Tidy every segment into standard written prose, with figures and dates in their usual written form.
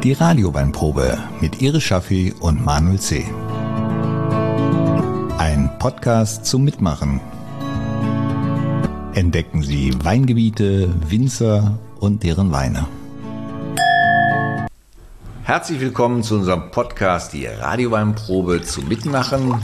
Die Radioweinprobe mit Iris Schaffi und Manuel C. Ein Podcast zum Mitmachen. Entdecken Sie Weingebiete, Winzer und deren Weine. Herzlich willkommen zu unserem Podcast Die Radioweinprobe zum Mitmachen.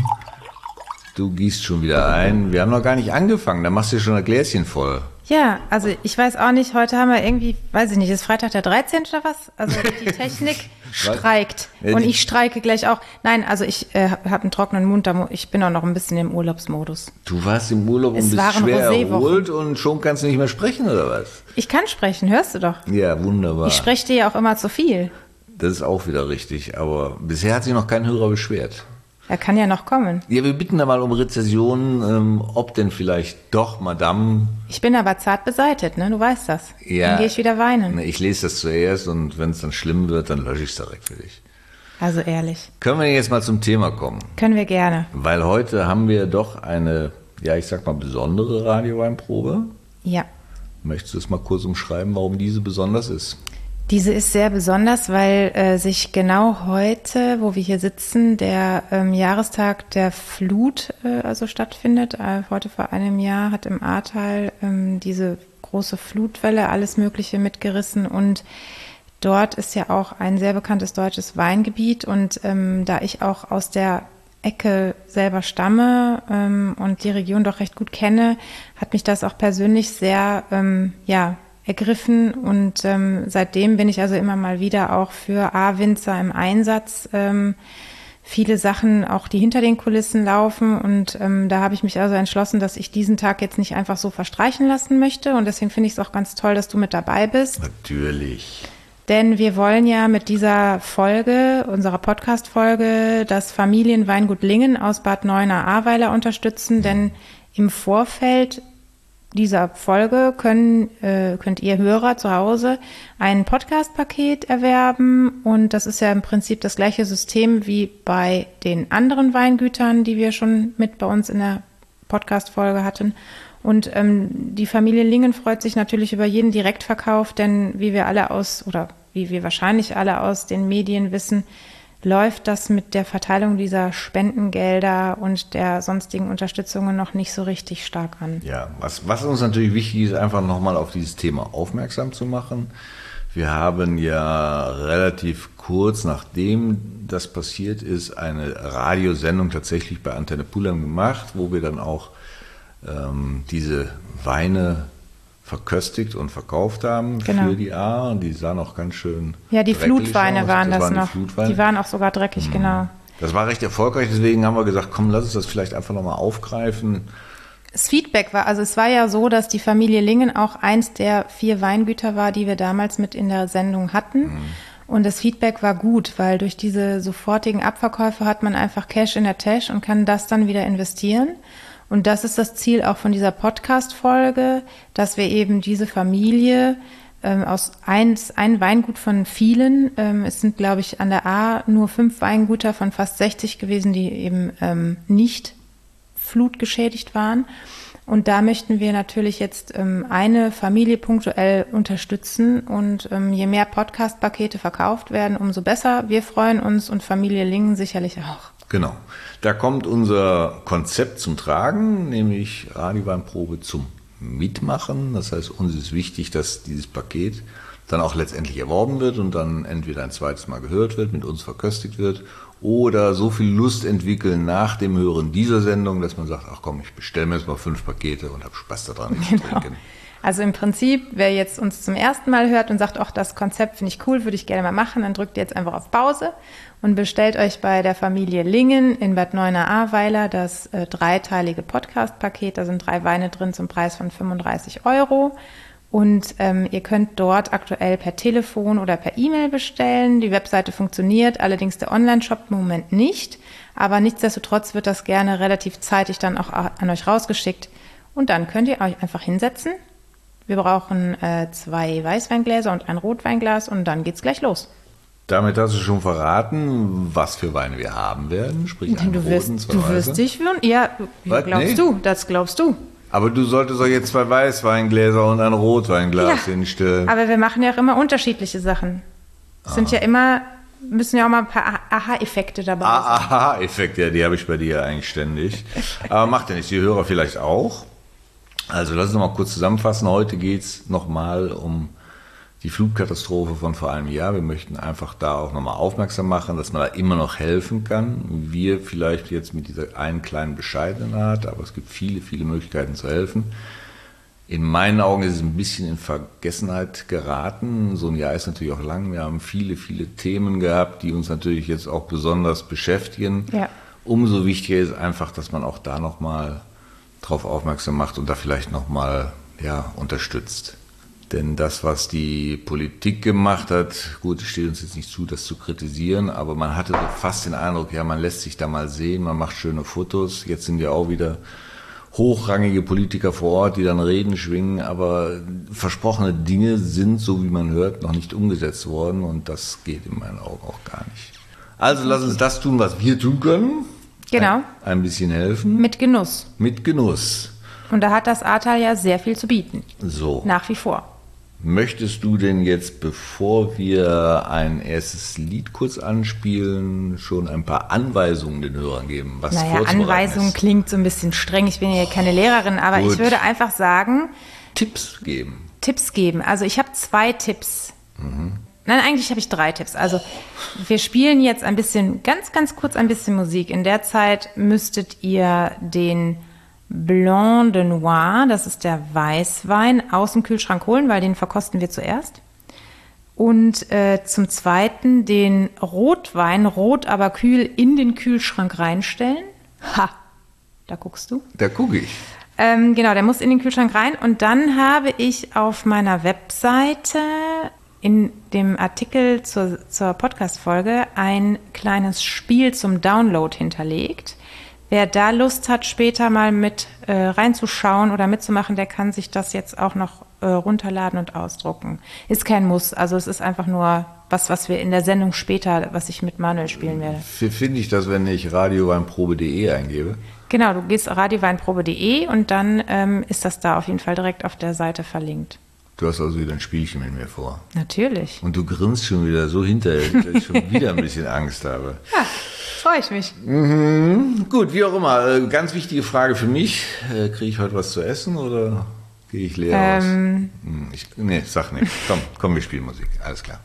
Du gießt schon wieder ein. Wir haben noch gar nicht angefangen, da machst du schon ein Gläschen voll. Ja, also ich weiß auch nicht, heute haben wir irgendwie, weiß ich nicht, ist Freitag der 13. oder was? Also die Technik streikt und ich streike gleich auch. Nein, also ich habe einen trockenen Mund, ich bin auch noch ein bisschen im Urlaubsmodus. Du warst im Urlaub und bist schwer erholt und schon kannst du nicht mehr sprechen, oder was? Ich kann sprechen, hörst du doch. Ja, wunderbar. Ich spreche dir ja auch immer zu viel. Das ist auch wieder richtig, aber bisher hat sich noch kein Hörer beschwert. Er kann ja noch kommen. Ja, wir bitten da mal um Rezessionen, ob denn vielleicht doch Madame... Ich bin aber zart beseitet, ne? Du weißt das. Ja. Dann gehe ich wieder weinen. Ich lese das zuerst und wenn es dann schlimm wird, dann lösche ich es direkt für dich. Also ehrlich. Können wir jetzt mal zum Thema kommen? Können wir gerne. Weil heute haben wir doch eine, ja ich sag mal, besondere Radioweinprobe. Ja. Möchtest du es mal kurz umschreiben, warum diese besonders ist? Diese ist sehr besonders, weil sich genau heute, wo wir hier sitzen, der Jahrestag der Flut also stattfindet. Heute vor einem Jahr hat im Ahrtal diese große Flutwelle alles Mögliche mitgerissen und dort ist ja auch ein sehr bekanntes deutsches Weingebiet und da ich auch aus der Ecke selber stamme und die Region doch recht gut kenne, hat mich das auch persönlich sehr, ergriffen und seitdem bin ich also immer mal wieder auch für A-Winzer im Einsatz. Viele Sachen, auch die hinter den Kulissen laufen und da habe ich mich also entschlossen, dass ich diesen Tag jetzt nicht einfach so verstreichen lassen möchte und deswegen finde ich es auch ganz toll, dass du mit dabei bist. Natürlich. Denn wir wollen ja mit dieser Folge, unserer Podcast-Folge, das Familienweingut Lingen aus Bad Neuenahr-Ahrweiler unterstützen, denn im Vorfeld dieser Folge könnt ihr Hörer zu Hause ein Podcast-Paket erwerben und das ist ja im Prinzip das gleiche System wie bei den anderen Weingütern, die wir schon mit bei uns in der Podcast-Folge hatten. Und die Familie Lingen freut sich natürlich über jeden Direktverkauf, denn wie wir wahrscheinlich alle aus den Medien wissen, läuft das mit der Verteilung dieser Spendengelder und der sonstigen Unterstützungen noch nicht so richtig stark an. Ja, was uns natürlich wichtig ist, einfach nochmal auf dieses Thema aufmerksam zu machen. Wir haben ja relativ kurz nachdem das passiert ist, eine Radiosendung tatsächlich bei Antenne Pulheim gemacht, wo wir dann auch diese Weine verköstigt und verkauft haben für die A. Und die sahen auch ganz schön Ja, die Flutweine aus. waren das noch. Die waren auch sogar dreckig, genau. Das war recht erfolgreich, deswegen haben wir gesagt, komm, lass uns das vielleicht einfach nochmal aufgreifen. Das Feedback war, also es war ja so, dass die Familie Lingen auch eins der 4 Weingüter war, die wir damals mit in der Sendung hatten. Und das Feedback war gut, weil durch diese sofortigen Abverkäufe hat man einfach Cash in der Tasche und kann das dann wieder investieren. Und das ist das Ziel auch von dieser Podcast-Folge, dass wir eben diese Familie aus ein Weingut von vielen, es sind, glaube ich, an der A nur 5 Weingüter von fast 60 gewesen, die eben nicht flutgeschädigt waren. Und da möchten wir natürlich jetzt eine Familie punktuell unterstützen. Und je mehr Podcast-Pakete verkauft werden, umso besser. Wir freuen uns und Familie Lingen sicherlich auch. Genau. Da kommt unser Konzept zum Tragen, nämlich Radioweinprobe zum Mitmachen. Das heißt, uns ist wichtig, dass dieses Paket dann auch letztendlich erworben wird und dann entweder ein zweites Mal gehört wird, mit uns verköstigt wird oder so viel Lust entwickeln nach dem Hören dieser Sendung, dass man sagt, ach komm, ich bestelle mir jetzt mal 5 Pakete und habe Spaß daran zu trinken. Also im Prinzip, wer jetzt uns zum ersten Mal hört und sagt, ach, das Konzept finde ich cool, würde ich gerne mal machen, dann drückt ihr jetzt einfach auf Pause und bestellt euch bei der Familie Lingen in Bad Neuenahr-Ahrweiler das 3-teilige Podcast-Paket. Da sind 3 Weine drin zum Preis von 35 €. Und ihr könnt dort aktuell per Telefon oder per E-Mail bestellen. Die Webseite funktioniert, allerdings der Online-Shop im Moment nicht. Aber nichtsdestotrotz wird das gerne relativ zeitig dann auch an euch rausgeschickt. Und dann könnt ihr euch einfach hinsetzen. Wir brauchen 2 Weißweingläser und ein Rotweinglas und dann geht's gleich los. Damit hast du schon verraten, was für Weine wir haben werden. Sprich, einen roten, 2 Du wirst dich führen? Ja, das glaubst du. Aber du solltest doch jetzt 2 Weißweingläser und ein Rotweinglas hinstellen. Aber wir machen ja auch immer unterschiedliche Sachen. Es sind ja immer, müssen ja auch mal ein paar Aha-Effekte dabei sein. Aha-Effekte, ja, die habe ich bei dir eigentlich ständig. Aber macht ja nichts, die Hörer vielleicht auch. Also lass uns noch mal kurz zusammenfassen. Heute geht es nochmal um die Flutkatastrophe von vor einem Jahr. Wir möchten einfach da auch nochmal aufmerksam machen, dass man da immer noch helfen kann. Wir vielleicht jetzt mit dieser einen kleinen bescheidenen Art, aber es gibt viele, viele Möglichkeiten zu helfen. In meinen Augen ist es ein bisschen in Vergessenheit geraten. So ein Jahr ist natürlich auch lang. Wir haben viele, viele Themen gehabt, die uns natürlich jetzt auch besonders beschäftigen. Ja. Umso wichtiger ist einfach, dass man auch da nochmal drauf aufmerksam macht und da vielleicht nochmal unterstützt. Denn das, was die Politik gemacht hat, gut, es steht uns jetzt nicht zu, das zu kritisieren, aber man hatte so fast den Eindruck, man lässt sich da mal sehen, man macht schöne Fotos. Jetzt sind ja auch wieder hochrangige Politiker vor Ort, die dann Reden schwingen, aber versprochene Dinge sind, so wie man hört, noch nicht umgesetzt worden und das geht in meinen Augen auch gar nicht. Also lass uns das tun, was wir tun können. Genau. Ein bisschen helfen. Mit Genuss. Mit Genuss. Und da hat das Ahrtal ja sehr viel zu bieten. So. Nach wie vor. Möchtest du denn jetzt, bevor wir ein erstes Lied kurz anspielen, schon ein paar Anweisungen den Hörern geben, was vorzubereiten Anweisungen ist? Klingt so ein bisschen streng. Ich bin ja keine Lehrerin, aber Gut. Ich würde einfach sagen... Tipps geben. Also ich habe 2 Tipps. Nein, eigentlich habe ich 3 Tipps. Also wir spielen jetzt ein bisschen, ganz, ganz kurz ein bisschen Musik. In der Zeit müsstet ihr den Blanc de Noir, das ist der Weißwein, aus dem Kühlschrank holen, weil den verkosten wir zuerst. Und zum Zweiten den Rotwein, rot aber kühl, in den Kühlschrank reinstellen. Ha, da guckst du. Da gucke ich. Genau, der muss in den Kühlschrank rein. Und dann habe ich auf meiner Webseite in dem Artikel zur Podcast-Folge ein kleines Spiel zum Download hinterlegt. Wer da Lust hat, später mal mit reinzuschauen oder mitzumachen, der kann sich das jetzt auch noch runterladen und ausdrucken. Ist kein Muss, also es ist einfach nur was wir in der Sendung später, was ich mit Manuel spielen werde. Finde ich das, wenn ich radioweinprobe.de eingebe? Genau, du gehst radioweinprobe.de und dann ist das da auf jeden Fall direkt auf der Seite verlinkt. Du hast also wieder ein Spielchen mit mir vor. Natürlich. Und du grinst schon wieder so hinterher, dass ich schon wieder ein bisschen Angst habe. Ja, freue ich mich. Gut, wie auch immer. Ganz wichtige Frage für mich. Kriege ich heute was zu essen oder gehe ich leer aus? Nee, sag nicht. Komm, wir spielen Musik. Alles klar.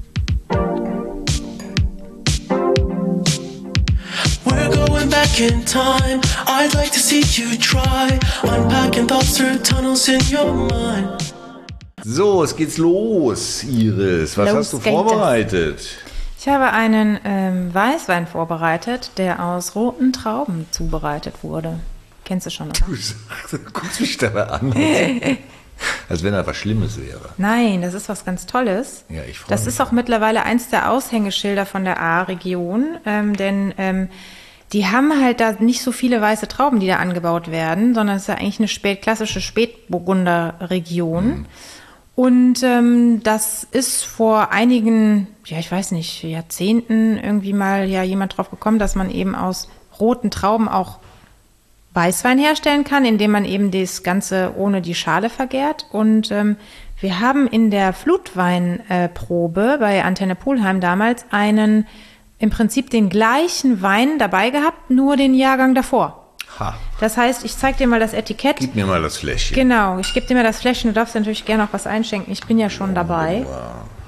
We're going back in time. I'd like to see you try unpacking thoughts through tunnels in your mind. So, es geht's los, Iris. Was hast du vorbereitet? Ich habe einen Weißwein vorbereitet, der aus roten Trauben zubereitet wurde. Kennst du schon, oder? Du guckst mich dabei an, als wenn da was Schlimmes wäre. Nein, das ist was ganz Tolles. Ja, ich freue mich. Das ist auch mittlerweile eins der Aushängeschilder von der Ahr-Region, denn die haben halt da nicht so viele weiße Trauben, die da angebaut werden, sondern es ist ja eigentlich eine klassische Spätburgunder-Region. Und das ist vor einigen, ich weiß nicht, Jahrzehnten irgendwie mal jemand drauf gekommen, dass man eben aus roten Trauben auch Weißwein herstellen kann, indem man eben das Ganze ohne die Schale vergärt. Und wir haben in der Flutweinprobe bei Antenne Pulheim damals im Prinzip den gleichen Wein dabei gehabt, nur den Jahrgang davor. Ha. Das heißt, ich zeige dir mal das Etikett. Gib mir mal das Fläschchen. Genau, ich gebe dir mal das Fläschchen. Du darfst natürlich gerne noch was einschenken. Ich bin ja schon dabei. Wow.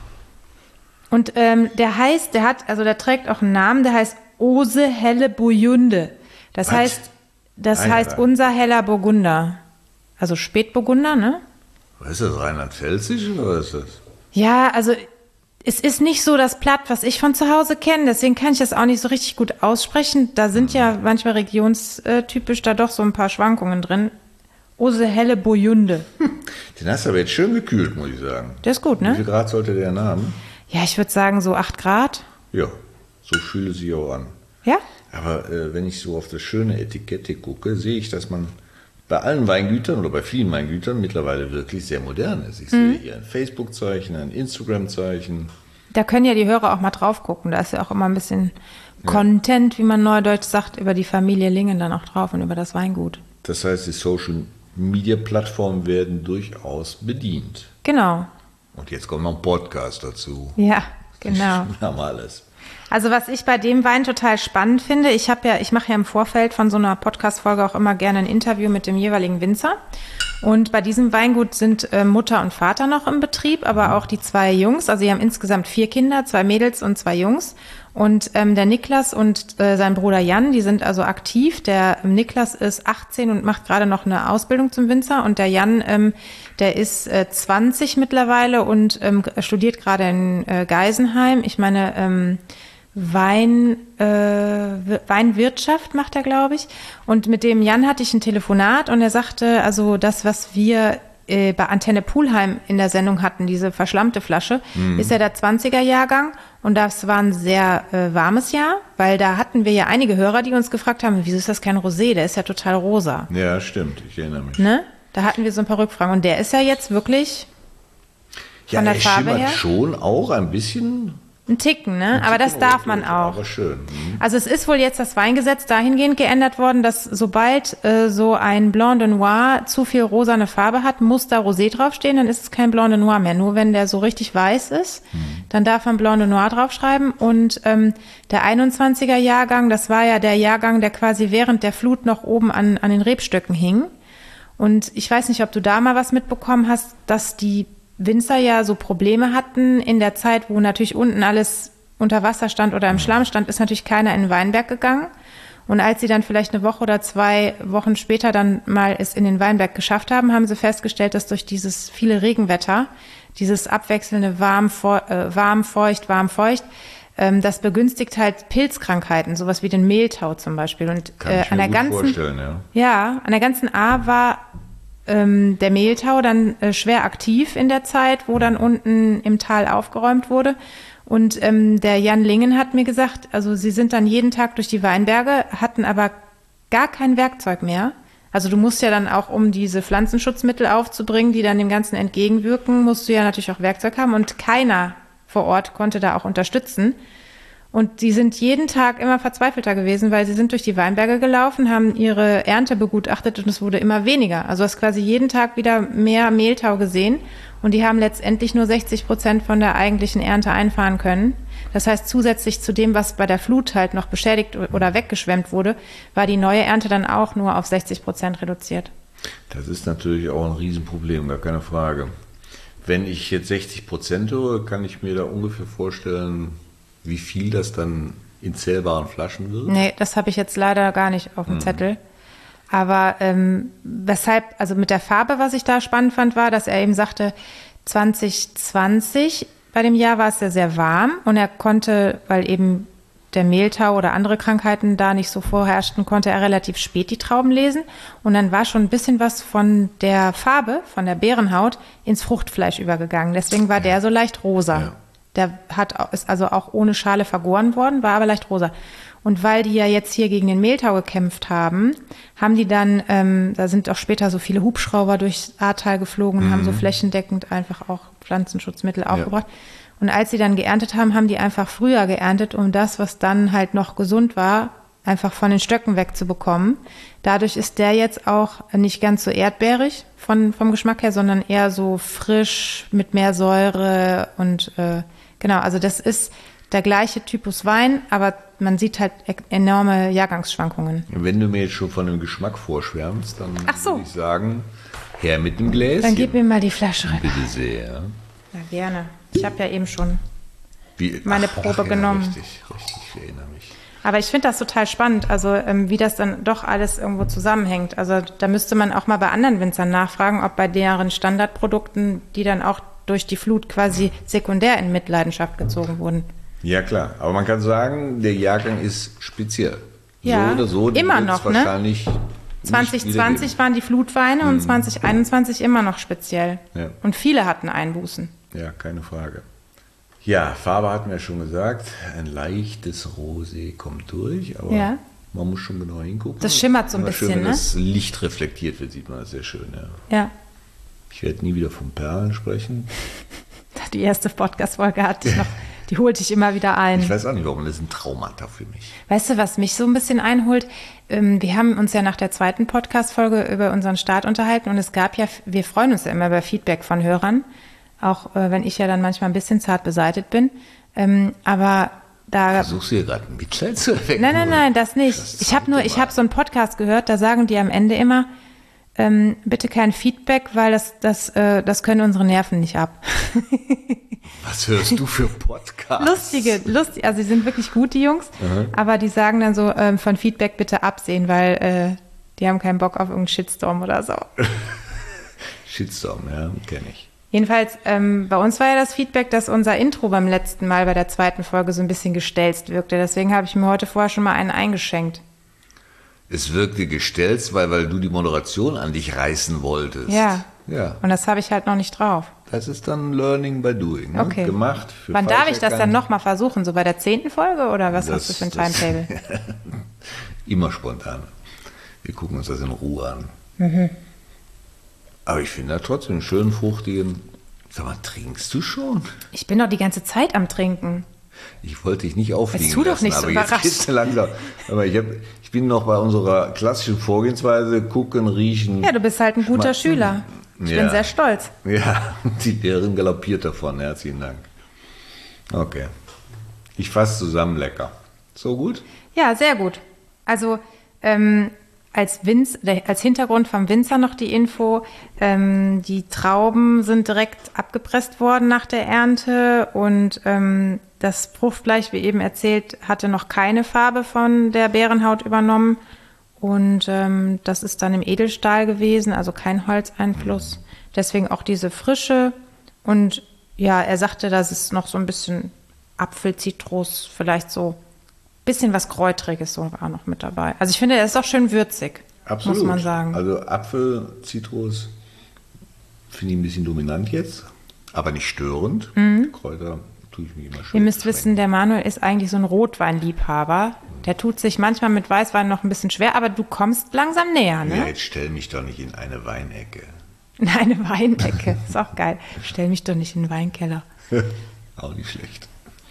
Und der trägt auch einen Namen, der heißt Ose Helle Burgunde. Das heißt unser heller Burgunder. Also Spätburgunder, ne? Was ist das, rheinland-pfälzisch oder was ist das? Ja, also es ist nicht so das Platt, was ich von zu Hause kenne, deswegen kann ich das auch nicht so richtig gut aussprechen. Da sind ja manchmal regionstypisch da doch so ein paar Schwankungen drin. Ose Helle Burgunde. Den hast du aber jetzt schön gekühlt, muss ich sagen. Der ist gut, Wie ne? viel Grad sollte der haben? Ja, ich würde sagen so 8 Grad. Ja, so fühlt es sich auch an. Ja? Aber wenn ich so auf das schöne Etikette gucke, sehe ich, dass man bei allen Weingütern oder bei vielen Weingütern mittlerweile wirklich sehr modern ist. Ich sehe hier ein Facebook-Zeichen, ein Instagram-Zeichen. Da können ja die Hörer auch mal drauf gucken. Da ist ja auch immer ein bisschen Content, wie man neudeutsch sagt, über die Familie Lingen dann auch drauf und über das Weingut. Das heißt, die Social-Media-Plattformen werden durchaus bedient. Genau. Und jetzt kommt noch ein Podcast dazu. Ja, Genau. Wir haben alles. Also was ich bei dem Wein total spannend finde, ich mache ja im Vorfeld von so einer Podcast-Folge auch immer gerne ein Interview mit dem jeweiligen Winzer. Und bei diesem Weingut sind Mutter und Vater noch im Betrieb, aber auch die 2 Jungs. Also sie haben insgesamt 4 Kinder, 2 Mädels und 2 Jungs. Und der Niklas und sein Bruder Jan, die sind also aktiv. Der Niklas ist 18 und macht gerade noch eine Ausbildung zum Winzer. Und der Jan, der ist 20 mittlerweile und studiert gerade in Geisenheim. Ich meine, Weinwirtschaft macht er, glaube ich. Und mit dem Jan hatte ich ein Telefonat und er sagte, also das, was wir bei Antenne Pulheim in der Sendung hatten, diese verschlammte Flasche, ist ja der 20er-Jahrgang und das war ein sehr warmes Jahr, weil da hatten wir ja einige Hörer, die uns gefragt haben, wieso ist das kein Rosé, der ist ja total rosa. Ja, stimmt, ich erinnere mich. Ne? Da hatten wir so ein paar Rückfragen und der ist ja jetzt wirklich von der Farbe her. Ja, schon auch ein bisschen. Ein Ticken, ne? Aber das darf man auch. Aber schön. Also es ist wohl jetzt das Weingesetz dahingehend geändert worden, dass sobald so ein Blanc de Noir zu viel rosane Farbe hat, muss da Rosé draufstehen, dann ist es kein Blanc de Noir mehr. Nur wenn der so richtig weiß ist, dann darf man Blanc de Noir draufschreiben. Und der 21er Jahrgang, das war ja der Jahrgang, der quasi während der Flut noch oben an den Rebstöcken hing. Und ich weiß nicht, ob du da mal was mitbekommen hast, dass die Winzer ja so Probleme hatten in der Zeit, wo natürlich unten alles unter Wasser stand oder im Schlamm stand, ist natürlich keiner in den Weinberg gegangen. Und als sie dann vielleicht eine Woche oder 2 Wochen später dann mal es in den Weinberg geschafft haben, haben sie festgestellt, dass durch dieses viele Regenwetter, dieses abwechselnde warm, feucht, das begünstigt halt Pilzkrankheiten, sowas wie den Mehltau zum Beispiel. Und an der ganzen A war der Mehltau dann schwer aktiv in der Zeit, wo dann unten im Tal aufgeräumt wurde. Und der Jan Lingen hat mir gesagt, also sie sind dann jeden Tag durch die Weinberge, hatten aber gar kein Werkzeug mehr. Also du musst ja dann auch, um diese Pflanzenschutzmittel aufzubringen, die dann dem Ganzen entgegenwirken, musst du ja natürlich auch Werkzeug haben. Und keiner vor Ort konnte da auch unterstützen. Und die sind jeden Tag immer verzweifelter gewesen, weil sie sind durch die Weinberge gelaufen, haben ihre Ernte begutachtet und es wurde immer weniger. Also du hast quasi jeden Tag wieder mehr Mehltau gesehen und die haben letztendlich nur 60% von der eigentlichen Ernte einfahren können. Das heißt, zusätzlich zu dem, was bei der Flut halt noch beschädigt oder weggeschwemmt wurde, war die neue Ernte dann auch nur auf 60% reduziert. Das ist natürlich auch ein Riesenproblem, gar keine Frage. Wenn ich jetzt 60% höre, kann ich mir da ungefähr vorstellen, wie viel das dann in zählbaren Flaschen wird? Nee, das habe ich jetzt leider gar nicht auf dem Zettel. Aber weshalb, also mit der Farbe, was ich da spannend fand, war, dass er eben sagte, 2020, bei dem Jahr war es ja sehr warm und er konnte, weil eben der Mehltau oder andere Krankheiten da nicht so vorherrschten, konnte er relativ spät die Trauben lesen und dann war schon ein bisschen was von der Farbe, von der Beerenhaut ins Fruchtfleisch übergegangen. Deswegen war der so leicht rosa. Ja. Der ist also auch ohne Schale vergoren worden, war aber leicht rosa. Und weil die ja jetzt hier gegen den Mehltau gekämpft haben, haben die dann, da sind auch später so viele Hubschrauber durchs Ahrtal geflogen und haben so flächendeckend einfach auch Pflanzenschutzmittel aufgebracht. Und als sie dann geerntet haben, haben die einfach früher geerntet, um das, was dann halt noch gesund war, einfach von den Stöcken wegzubekommen. Dadurch ist der jetzt auch nicht ganz so erdbeerig vom Geschmack her, sondern eher so frisch mit mehr Säure und genau, also das ist der gleiche Typus Wein, aber man sieht halt enorme Jahrgangsschwankungen. Wenn du mir jetzt schon von dem Geschmack vorschwärmst, dann würde ich sagen, her mit dem Gläschen. Dann gib mir mal die Flasche rüber. Bitte sehr. Ja, gerne. Ich habe ja eben schon meine Probe genommen. Richtig, ich erinnere mich. Aber ich finde das total spannend, also wie das dann doch alles irgendwo zusammenhängt. Also da müsste man auch mal bei anderen Winzern nachfragen, ob bei deren Standardprodukten, die dann auch durch die Flut quasi sekundär in Mitleidenschaft gezogen wurden. Ja klar, aber man kann sagen, der Jahrgang ist speziell. Ja, so oder so, immer noch, wahrscheinlich 2020 waren die Flutweine und 2021 immer noch speziell. Ja. Und viele hatten Einbußen. Ja, keine Frage. Ja, Farbe hatten wir schon gesagt, ein leichtes Rosé kommt durch, aber man muss schon genau hingucken. Das schimmert so ein bisschen, schön, wenn ne? das Licht reflektiert wird, sieht man das sehr schön. Ja. Ich werde nie wieder von Perlen sprechen. Die erste Podcast-Folge hatte ich noch, die holte ich immer wieder ein. Ich weiß auch nicht, warum, das ist ein Traumata für mich. Weißt du, was mich so ein bisschen einholt? Wir haben uns ja nach der zweiten Podcast-Folge über unseren Start unterhalten und es gab ja, wir freuen uns ja immer über Feedback von Hörern, auch wenn ich ja dann manchmal ein bisschen zart beseitigt bin. Aber da... Versuchst du hier gerade ein Mitleid zu erwecken? Nein, das nicht. Ich habe so einen Podcast gehört, da sagen die am Ende immer, bitte kein Feedback, weil das können unsere Nerven nicht ab. Was hörst du für Podcasts? Lustig, also die sind wirklich gut, die Jungs, aber die sagen dann so, von Feedback bitte absehen, weil die haben keinen Bock auf irgendeinen Shitstorm oder so. Shitstorm, ja, kenne ich. Jedenfalls, bei uns war ja das Feedback, dass unser Intro beim letzten Mal bei der 2. Folge so ein bisschen gestelzt wirkte. Deswegen habe ich mir heute vorher schon mal einen eingeschenkt. Es wirkte gestelzt, weil du die Moderation an dich reißen wolltest. Ja. Ja. Und das habe ich halt noch nicht drauf. Das ist dann Learning by Doing. Ne? Okay. Gemacht. Wann darf ich das dann nochmal versuchen? So bei der 10. Folge oder was hast du für ein Timetable? Immer spontan. Wir gucken uns das in Ruhe an. Aber ich finde da trotzdem einen schönen, fruchtigen... Sag mal, trinkst du schon? Ich bin doch die ganze Zeit am Trinken. Ich wollte dich nicht aufliegen tu doch lassen, nicht so aber jetzt geht's langsam. Aber ich bin noch bei unserer klassischen Vorgehensweise, gucken, riechen. Ja, du bist halt ein guter Schüler. Ich bin sehr stolz. Ja, die Lehrerin galoppiert davon. Herzlichen Dank. Okay. Ich fasse zusammen, lecker. So gut? Ja, sehr gut. Also als Hintergrund vom Winzer noch die Info, die Trauben sind direkt abgepresst worden nach der Ernte und das Fruchtfleisch, wie eben erzählt, hatte noch keine Farbe von der Beerenhaut übernommen und das ist dann im Edelstahl gewesen, also kein Holzeinfluss. Deswegen auch diese Frische und ja, er sagte, dass es noch so ein bisschen Apfel, Zitrus, vielleicht so bisschen was Kräutriges sogar noch mit dabei. Also ich finde, er ist auch schön würzig, absolut, muss man sagen. Also Apfel, Zitrus finde ich ein bisschen dominant jetzt, aber nicht störend. Kräuter tue ich mir immer schön. Ihr müsst wissen, der Manuel ist eigentlich so ein Rotweinliebhaber. Der tut sich manchmal mit Weißwein noch ein bisschen schwer, aber du kommst langsam näher, ne? Ja, jetzt stell mich doch nicht in eine Weinecke. In eine Weinecke, ist auch geil. Stell mich doch nicht in den Weinkeller. Auch nicht schlecht.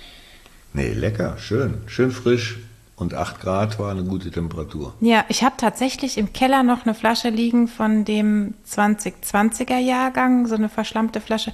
Nee, lecker, schön. Schön frisch und 8 Grad war eine gute Temperatur. Ja, ich habe tatsächlich im Keller noch eine Flasche liegen von dem 2020er Jahrgang, so eine verschlammte Flasche.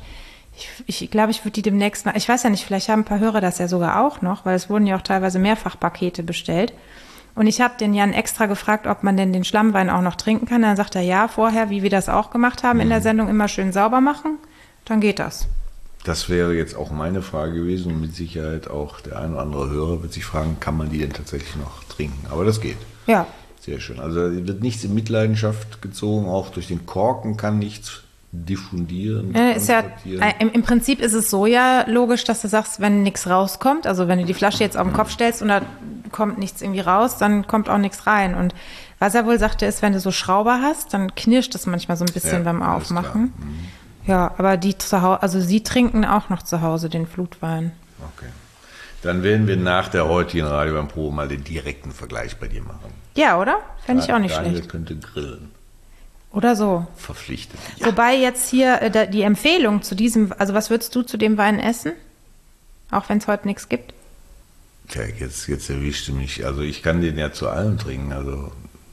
Ich glaube, ich würde die demnächst mal, ich weiß ja nicht, vielleicht haben ein paar Hörer das ja sogar auch noch, weil es wurden ja auch teilweise Mehrfachpakete bestellt. Und ich habe den Jan extra gefragt, ob man denn den Schlammwein auch noch trinken kann. Dann sagt er, ja, vorher, wie wir das auch gemacht haben in der Sendung, immer schön sauber machen. Dann geht das. Das wäre jetzt auch meine Frage gewesen und mit Sicherheit auch der ein oder andere Hörer wird sich fragen, kann man die denn tatsächlich noch trinken? Aber das geht. Ja. Sehr schön. Also wird nichts in Mitleidenschaft gezogen, auch durch den Korken kann nichts diffundieren. Ist ja, im Prinzip ist es so ja logisch, dass du sagst, wenn nichts rauskommt, also wenn du die Flasche jetzt auf den Kopf stellst und da kommt nichts irgendwie raus, dann kommt auch nichts rein. Und was er wohl sagte, ist, wenn du so Schrauber hast, dann knirscht es manchmal so ein bisschen beim Aufmachen. Ja, aber sie trinken auch noch zu Hause den Flutwein. Okay. Dann werden wir nach der heutigen Radioweinprobe mal den direkten Vergleich bei dir machen. Ja, oder? Fände ich auch nicht Daniel schlecht. könnte grillen. Oder so. Verpflichtet. Ja. Wobei jetzt hier die Empfehlung zu diesem, also was würdest du zu dem Wein essen? Auch wenn es heute nichts gibt? Tja, jetzt erwischt du mich. Also ich kann den ja zu allem trinken. Also,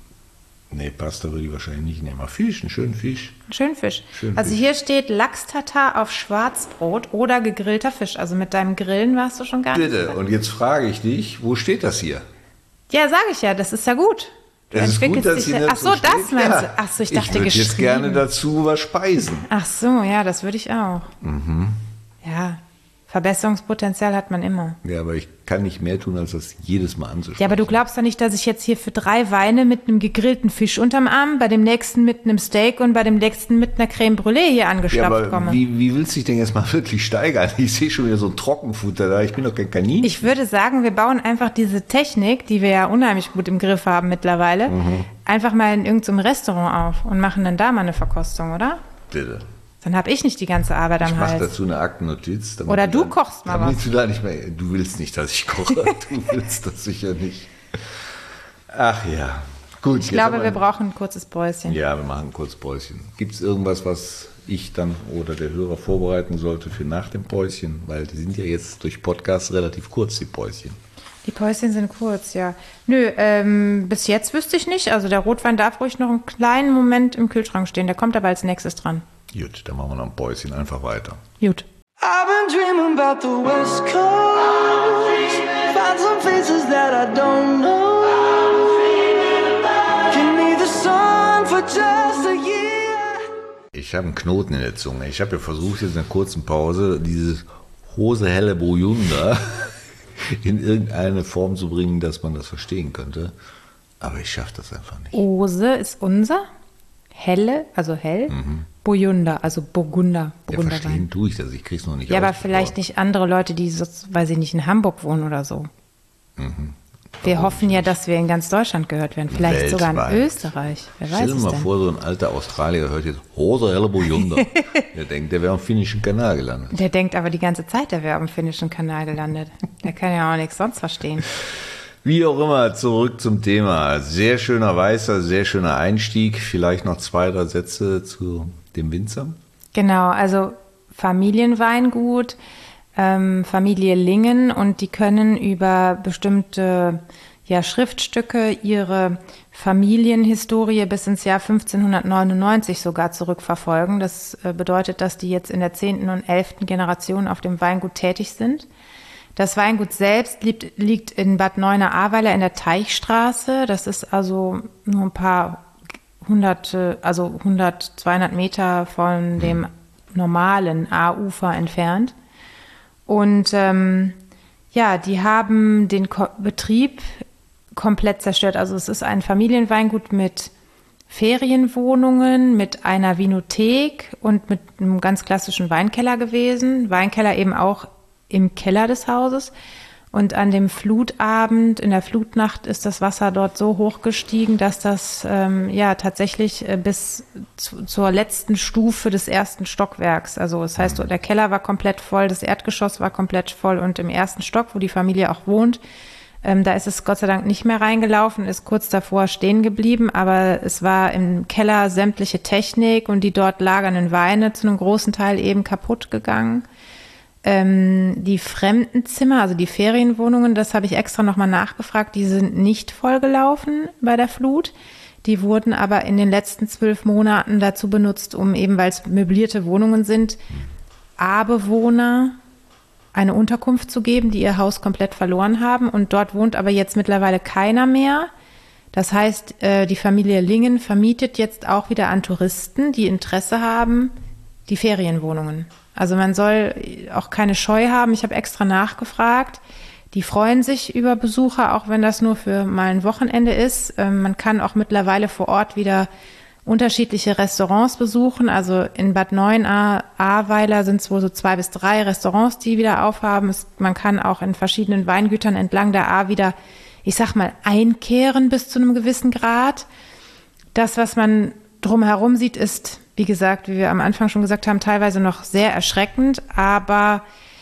nee, Pasta würde ich wahrscheinlich nicht nehmen. Aber Fisch, einen schönen Fisch. Schön Fisch. Also hier steht Lachs-Tatar auf Schwarzbrot oder gegrillter Fisch. Also mit deinem Grillen warst du schon gar nicht. Bitte, und jetzt frage ich dich, wo steht das hier? Ja, sage ich ja, das ist ja gut. Das ist gut, dass hier ach so, dazu das steht. meinst du? Ja. Ach so, ich dachte Ich würde jetzt gerne dazu was speisen. Ach so, ja, das würde ich auch. Ja, Verbesserungspotenzial hat man immer. Ja, aber ich kann nicht mehr tun, als das jedes Mal anzusprechen. Ja, aber du glaubst doch nicht, dass ich jetzt hier für 3 Weine mit einem gegrillten Fisch unterm Arm, bei dem nächsten mit einem Steak und bei dem nächsten mit einer Creme Brûlée hier angestapft komme. Wie willst du dich denn jetzt mal wirklich steigern? Ich sehe schon wieder so ein Trockenfutter da. Ich bin doch kein Kaninchen. Ich würde sagen, wir bauen einfach diese Technik, die wir ja unheimlich gut im Griff haben mittlerweile, einfach mal in irgendeinem Restaurant auf und machen dann da mal eine Verkostung, oder? Bitte. Dann habe ich nicht die ganze Arbeit am Hals. Ich mache dazu eine Aktennotiz. Oder du kochst mal was. Du willst nicht, dass ich koche. Du willst das sicher nicht. Ach ja. Gut. Ich glaube, wir brauchen ein kurzes Päuschen. Ja, wir machen ein kurzes Päuschen. Gibt es irgendwas, was ich dann oder der Hörer vorbereiten sollte für nach dem Päuschen? Weil die sind ja jetzt durch Podcasts relativ kurz, die Päuschen. Die Päuschen sind kurz, ja. Nö, bis jetzt wüsste ich nicht. Also der Rotwein darf ruhig noch einen kleinen Moment im Kühlschrank stehen. Der kommt aber als nächstes dran. Gut, dann machen wir noch ein Päuschen einfach weiter. Gut. I've been dreaming about the West Coast. Ich habe einen Knoten in der Zunge. Ich habe ja versucht, jetzt in einer kurzen Pause dieses Hose helle Burgunder in irgendeine Form zu bringen, dass man das verstehen könnte. Aber ich schaffe das einfach nicht. Ose ist unser, helle, also hell, Burgunder, also Burgunder. Ja, verstehen tue ich das, ich krieg's noch nicht Ja, aber ausgesprochen. vielleicht nicht andere Leute, die, weil sie nicht in Hamburg wohnen oder so. Wir hoffen ja, dass wir in ganz Deutschland gehört werden. Vielleicht sogar in Weltweit. Österreich. Wer weiß Stell dir es mal denn? vor, so ein alter Australier hört jetzt Hose helle Burgunder. Der denkt, der wäre am finnischen Kanal gelandet. Der denkt aber die ganze Zeit, der wäre am finnischen Kanal gelandet. Der kann ja auch nichts sonst verstehen. Wie auch immer, zurück zum Thema. Sehr schöner Weißer, sehr schöner Einstieg. Vielleicht noch 2, 3 Sätze zu dem Winzer. Genau, also Familienweingut, Familie Lingen, und die können über bestimmte Schriftstücke ihre Familienhistorie bis ins Jahr 1599 sogar zurückverfolgen. Das bedeutet, dass die jetzt in der 10. und 11. Generation auf dem Weingut tätig sind. Das Weingut selbst liegt in Bad Neuenahr-Ahrweiler in der Teichstraße. Das ist also nur ein paar 100, 200 Meter von dem normalen Ahr-Ufer entfernt. Und die haben den Betrieb komplett zerstört. Also es ist ein Familienweingut mit Ferienwohnungen, mit einer Vinothek und mit einem ganz klassischen Weinkeller gewesen. Weinkeller eben auch im Keller des Hauses. Und an dem Flutabend, in der Flutnacht, ist das Wasser dort so hoch gestiegen, dass das tatsächlich bis zur letzten Stufe des ersten Stockwerks, also das heißt, der Keller war komplett voll, das Erdgeschoss war komplett voll, und im ersten Stock, wo die Familie auch wohnt, da ist es Gott sei Dank nicht mehr reingelaufen, ist kurz davor stehen geblieben, aber es war im Keller sämtliche Technik und die dort lagernden Weine zu einem großen Teil eben kaputt gegangen. Die Fremdenzimmer, also die Ferienwohnungen, das habe ich extra nochmal nachgefragt, die sind nicht vollgelaufen bei der Flut. Die wurden aber in den letzten 12 Monaten dazu benutzt, um eben, weil es möblierte Wohnungen sind, A-Bewohner eine Unterkunft zu geben, die ihr Haus komplett verloren haben. Und dort wohnt aber jetzt mittlerweile keiner mehr. Das heißt, die Familie Lingen vermietet jetzt auch wieder an Touristen, die Interesse haben, die Ferienwohnungen. Also man soll auch keine Scheu haben. Ich habe extra nachgefragt. Die freuen sich über Besucher, auch wenn das nur für mal ein Wochenende ist. Man kann auch mittlerweile vor Ort wieder unterschiedliche Restaurants besuchen. Also in Bad Neuenahr-Ahrweiler sind es wohl so 2 bis 3 Restaurants, die wieder aufhaben. Man kann auch in verschiedenen Weingütern entlang der Ahr wieder, ich sag mal, einkehren bis zu einem gewissen Grad. Das, was man drumherum sieht, ist, wie gesagt, wie wir am Anfang schon gesagt haben, teilweise noch sehr erschreckend, aber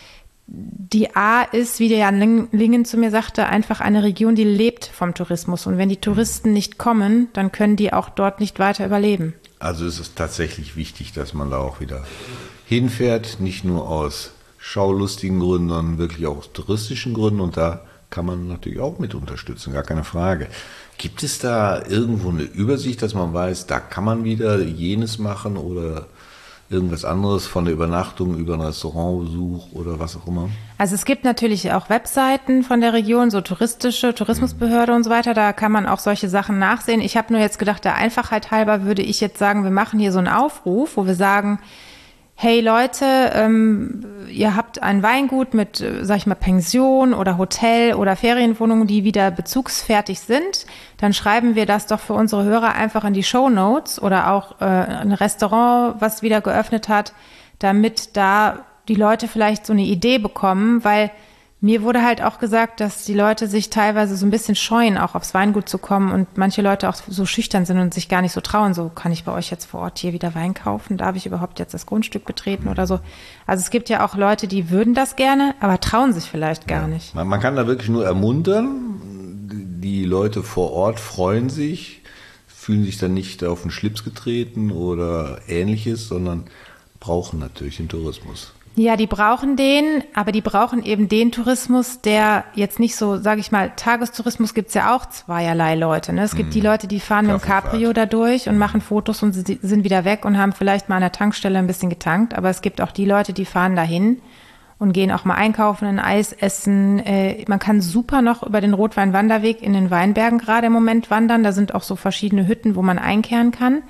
die Ahr ist, wie der Jan Lingen zu mir sagte, einfach eine Region, die lebt vom Tourismus. Und wenn die Touristen nicht kommen, dann können die auch dort nicht weiter überleben. Also es ist tatsächlich wichtig, dass man da auch wieder hinfährt, nicht nur aus schaulustigen Gründen, sondern wirklich auch aus touristischen Gründen. Und da kann man natürlich auch mit unterstützen, gar keine Frage. Gibt es da irgendwo eine Übersicht, dass man weiß, da kann man wieder jenes machen oder irgendwas anderes, von der Übernachtung über einen Restaurantbesuch oder was auch immer? Also es gibt natürlich auch Webseiten von der Region, so Tourismusbehörde und so weiter, da kann man auch solche Sachen nachsehen. Ich habe nur jetzt gedacht, der Einfachheit halber würde ich jetzt sagen, wir machen hier so einen Aufruf, wo wir sagen, hey Leute, ihr habt ein Weingut mit, sag ich mal, Pension oder Hotel oder Ferienwohnungen, die wieder bezugsfertig sind, dann schreiben wir das doch für unsere Hörer einfach in die Shownotes oder auch ein Restaurant, was wieder geöffnet hat, damit da die Leute vielleicht so eine Idee bekommen, weil mir wurde halt auch gesagt, dass die Leute sich teilweise so ein bisschen scheuen, auch aufs Weingut zu kommen und manche Leute auch so schüchtern sind und sich gar nicht so trauen. So, kann ich bei euch jetzt vor Ort hier wieder Wein kaufen? Darf ich überhaupt jetzt das Grundstück betreten oder so? Also es gibt ja auch Leute, die würden das gerne, aber trauen sich vielleicht gar nicht. Man kann da wirklich nur ermuntern. Die Leute vor Ort freuen sich, fühlen sich dann nicht auf den Schlips getreten oder Ähnliches, sondern brauchen natürlich den Tourismus. Ja, die brauchen den, aber die brauchen eben den Tourismus, der jetzt nicht so, sage ich mal, Tagestourismus gibt's ja auch zweierlei Leute. Ne? Es gibt die Leute, die fahren mit dem Cabrio da durch und machen Fotos und sind wieder weg und haben vielleicht mal an der Tankstelle ein bisschen getankt. Aber es gibt auch die Leute, die fahren dahin und gehen auch mal einkaufen, ein Eis essen. Man kann super noch über den Rotweinwanderweg in den Weinbergen gerade im Moment wandern. Da sind auch so verschiedene Hütten, wo man einkehren kann.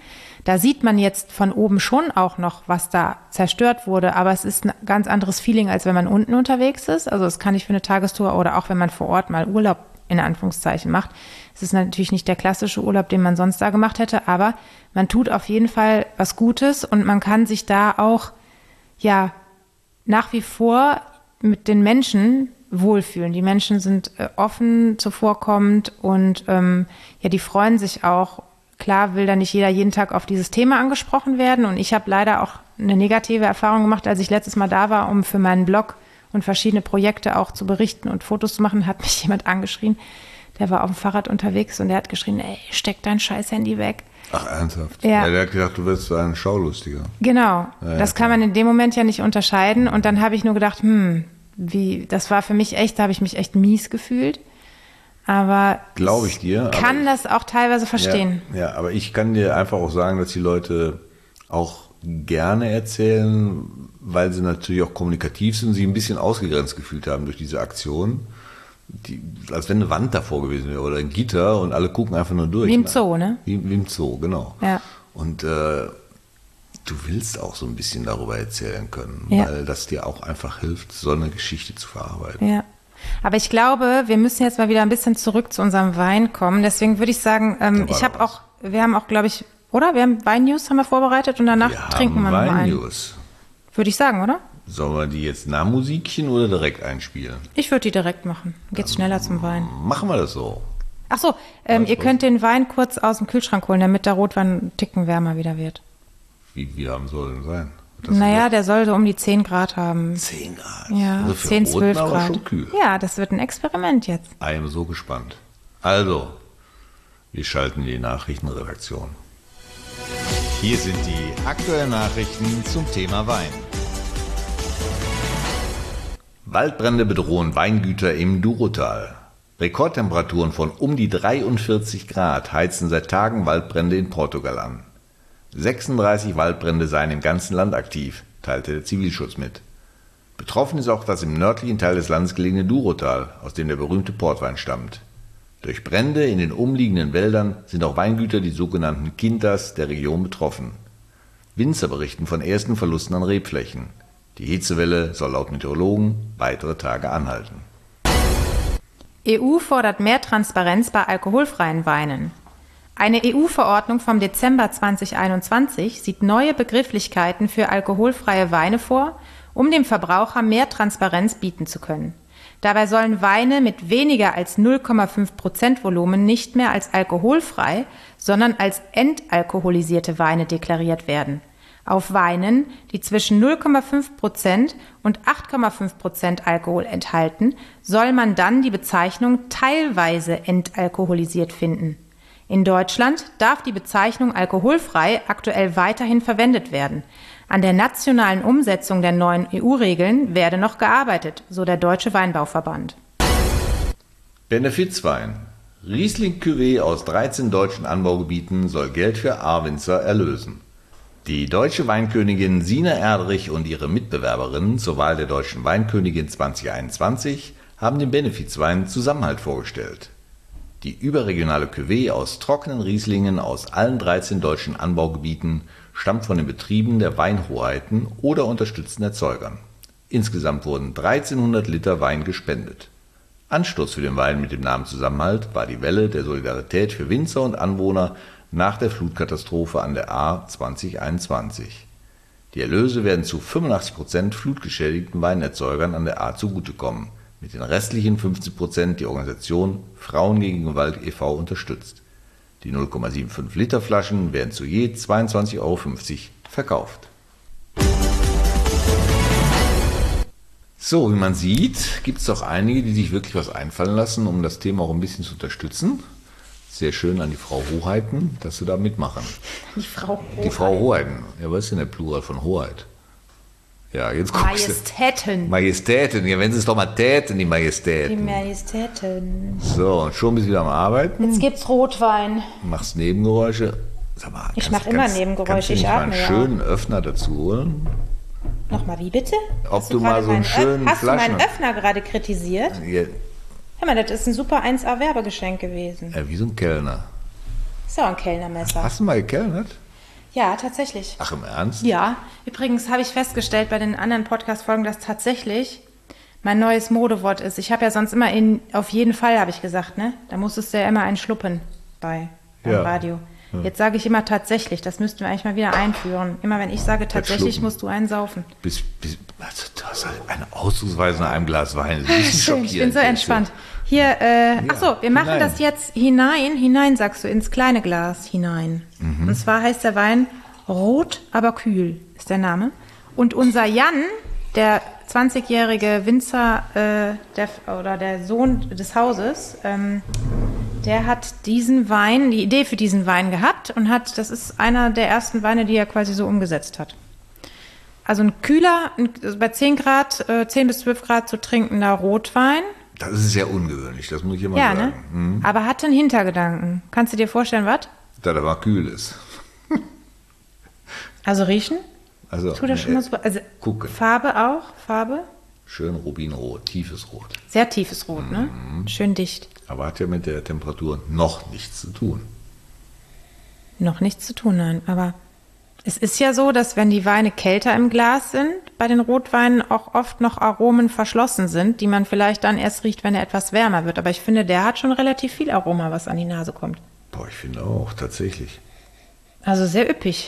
Da sieht man jetzt von oben schon auch noch, was da zerstört wurde, aber es ist ein ganz anderes Feeling, als wenn man unten unterwegs ist. Also das kann ich für eine Tagestour oder auch wenn man vor Ort mal Urlaub in Anführungszeichen macht. Es ist natürlich nicht der klassische Urlaub, den man sonst da gemacht hätte, aber man tut auf jeden Fall was Gutes und man kann sich da auch ja nach wie vor mit den Menschen wohlfühlen. Die Menschen sind offen, zuvorkommend und ja, die freuen sich auch. Klar will da nicht jeder jeden Tag auf dieses Thema angesprochen werden und ich habe leider auch eine negative Erfahrung gemacht, als ich letztes Mal da war, um für meinen Blog und verschiedene Projekte auch zu berichten und Fotos zu machen, hat mich jemand angeschrien. Der war auf dem Fahrrad unterwegs und der hat geschrien, ey, steck dein scheiß Handy weg. Ach, ernsthaft? Ja. Der hat gedacht, du wirst so ein Schaulustiger. Genau, Ja, das kann man in dem Moment ja nicht unterscheiden und dann habe ich nur gedacht, das war für mich echt, da habe ich mich echt mies gefühlt. Aber glaube ich dir. Kann das auch teilweise verstehen. Ja, aber ich kann dir einfach auch sagen, dass die Leute auch gerne erzählen, weil sie natürlich auch kommunikativ sind und sich ein bisschen ausgegrenzt gefühlt haben durch diese Aktion. Als wenn eine Wand davor gewesen wäre oder ein Gitter und alle gucken einfach nur durch. Wie im Zoo, ne? Wie im Zoo, genau. Ja. Und du willst auch so ein bisschen darüber erzählen können, Ja. weil das dir auch einfach hilft, so eine Geschichte zu verarbeiten. Ja. Aber ich glaube, wir müssen jetzt mal wieder ein bisschen zurück zu unserem Wein kommen. Deswegen würde ich sagen, wir haben auch, glaube ich, oder? Wir haben Wein-News haben wir vorbereitet und danach trinken wir noch einen. Wein-News. Würde ich sagen, oder? Sollen wir die jetzt nach Musikchen oder direkt einspielen? Ich würde die direkt machen. Geht's schneller zum Wein. Machen wir das so. Ach so, ihr könnt den Wein kurz aus dem Kühlschrank holen, damit der Rotwein einen Ticken wärmer wieder wird. Wie warm soll denn sein? Naja, der soll so um die 10 Grad haben. 10 Grad? Ja, Also für 10, Roten 12 aber Grad. schon kühl. Ja, das wird ein Experiment jetzt. I am so gespannt. Also, wir schalten die Nachrichtenredaktion. Hier sind die aktuellen Nachrichten zum Thema Wein. Waldbrände bedrohen Weingüter im Durotal. Rekordtemperaturen von um die 43 Grad heizen seit Tagen Waldbrände in Portugal an. 36 Waldbrände seien im ganzen Land aktiv, teilte der Zivilschutz mit. Betroffen ist auch das im nördlichen Teil des Landes gelegene Durotal, aus dem der berühmte Portwein stammt. Durch Brände in den umliegenden Wäldern sind auch Weingüter, die sogenannten Quintas, der Region betroffen. Winzer berichten von ersten Verlusten an Rebflächen. Die Hitzewelle soll laut Meteorologen weitere Tage anhalten. EU fordert mehr Transparenz bei alkoholfreien Weinen. Eine EU-Verordnung vom Dezember 2021 sieht neue Begrifflichkeiten für alkoholfreie Weine vor, um dem Verbraucher mehr Transparenz bieten zu können. Dabei sollen Weine mit weniger als 0,5% Volumen nicht mehr als alkoholfrei, sondern als entalkoholisierte Weine deklariert werden. Auf Weinen, die zwischen 0,5% und 8,5% Alkohol enthalten, soll man dann die Bezeichnung teilweise entalkoholisiert finden. In Deutschland darf die Bezeichnung alkoholfrei aktuell weiterhin verwendet werden. An der nationalen Umsetzung der neuen EU-Regeln werde noch gearbeitet, so der Deutsche Weinbauverband. Benefizwein. Riesling Cuvée aus 13 deutschen Anbaugebieten soll Geld für A-Winzer erlösen. Die deutsche Weinkönigin Sina Erdrich und ihre Mitbewerberinnen zur Wahl der deutschen Weinkönigin 2021 haben den Benefizwein Zusammenhalt vorgestellt. Die überregionale Cuvée aus trockenen Rieslingen aus allen 13 deutschen Anbaugebieten stammt von den Betrieben der Weinhoheiten oder unterstützten Erzeugern. Insgesamt wurden 1300 Liter Wein gespendet. Anstoß für den Wein mit dem Namen Zusammenhalt war die Welle der Solidarität für Winzer und Anwohner nach der Flutkatastrophe an der A 2021. Die Erlöse werden zu 85% flutgeschädigten Weinerzeugern an der A zugutekommen. Mit den restlichen 15% die Organisation Frauen gegen Gewalt e.V. unterstützt. Die 0,75 Liter Flaschen werden zu je 22,50 € verkauft. So, wie man sieht, gibt es doch einige, die sich wirklich was einfallen lassen, um das Thema auch ein bisschen zu unterstützen. Sehr schön an die Frau Hoheiten, dass Sie da mitmachen. Die Frau Hoheiten. Ja, was ist denn der Plural von Hoheit? Ja, jetzt guckst Majestäten. Majestäten. Ja, wenn Sie es doch mal täten, die Majestäten. Die Majestäten. So, und schon bist du wieder am Arbeiten. Jetzt gibt's Rotwein. Machst Nebengeräusche. Sag mal, Ich mach immer Nebengeräusche, Kannst du nicht ich mal einen atme ja schönen Öffner dazu holen? Nochmal, wie bitte? Ob du mal so einen schönen Hast du Flaschen... meinen Öffner gerade kritisiert? Ja, Hör mal, das ist ein super 1A-Werbegeschenk gewesen. wie so ein Kellner. Ist ja auch ein Kellnermesser. Hast du mal gekellnert? Ja, tatsächlich. Ach, im Ernst? Ja, übrigens habe ich festgestellt bei den anderen Podcast-Folgen, dass tatsächlich mein neues Modewort ist. Ich habe ja sonst immer auf jeden Fall, habe ich gesagt, ne? Da musstest du ja immer einen schluppen beim Radio. Ja. Jetzt sage ich immer tatsächlich, das müssten wir eigentlich mal wieder einführen. Immer wenn ich sage tatsächlich, musst du einen saufen. Also du hast halt eine Ausdrucksweise nach einem Glas Wein. Das ist ein bisschen schockierend. Ich bin so entspannt. Hier, achso, wir machen das jetzt hinein sagst du, ins kleine Glas hinein. Mhm. Und zwar heißt der Wein Rot, aber kühl, ist der Name. Und unser Jan, der 20-jährige Winzer, der Sohn des Hauses, der hat die Idee für diesen Wein gehabt und das ist einer der ersten Weine, die er quasi so umgesetzt hat. Also ein kühler, bei 10 bis 12 Grad zu trinkender Rotwein. Das ist sehr ungewöhnlich, das muss ich immer sagen. Ne? Mhm. Aber hat einen Hintergedanken. Kannst du dir vorstellen, was? Da aber kühl ist. Also riechen? Also, tut das schon mal so? Also gucken. Farbe auch? Farbe? Schön Rubinrot, tiefes Rot. Sehr tiefes Rot, ne? Schön dicht. Aber hat ja mit der Temperatur noch nichts zu tun. Noch nichts zu tun, nein. Aber es ist ja so, dass wenn die Weine kälter im Glas sind, bei den Rotweinen auch oft noch Aromen verschlossen sind, die man vielleicht dann erst riecht, wenn er etwas wärmer wird. Aber ich finde, der hat schon relativ viel Aroma, was an die Nase kommt. Boah, ich finde auch, tatsächlich. Also sehr üppig.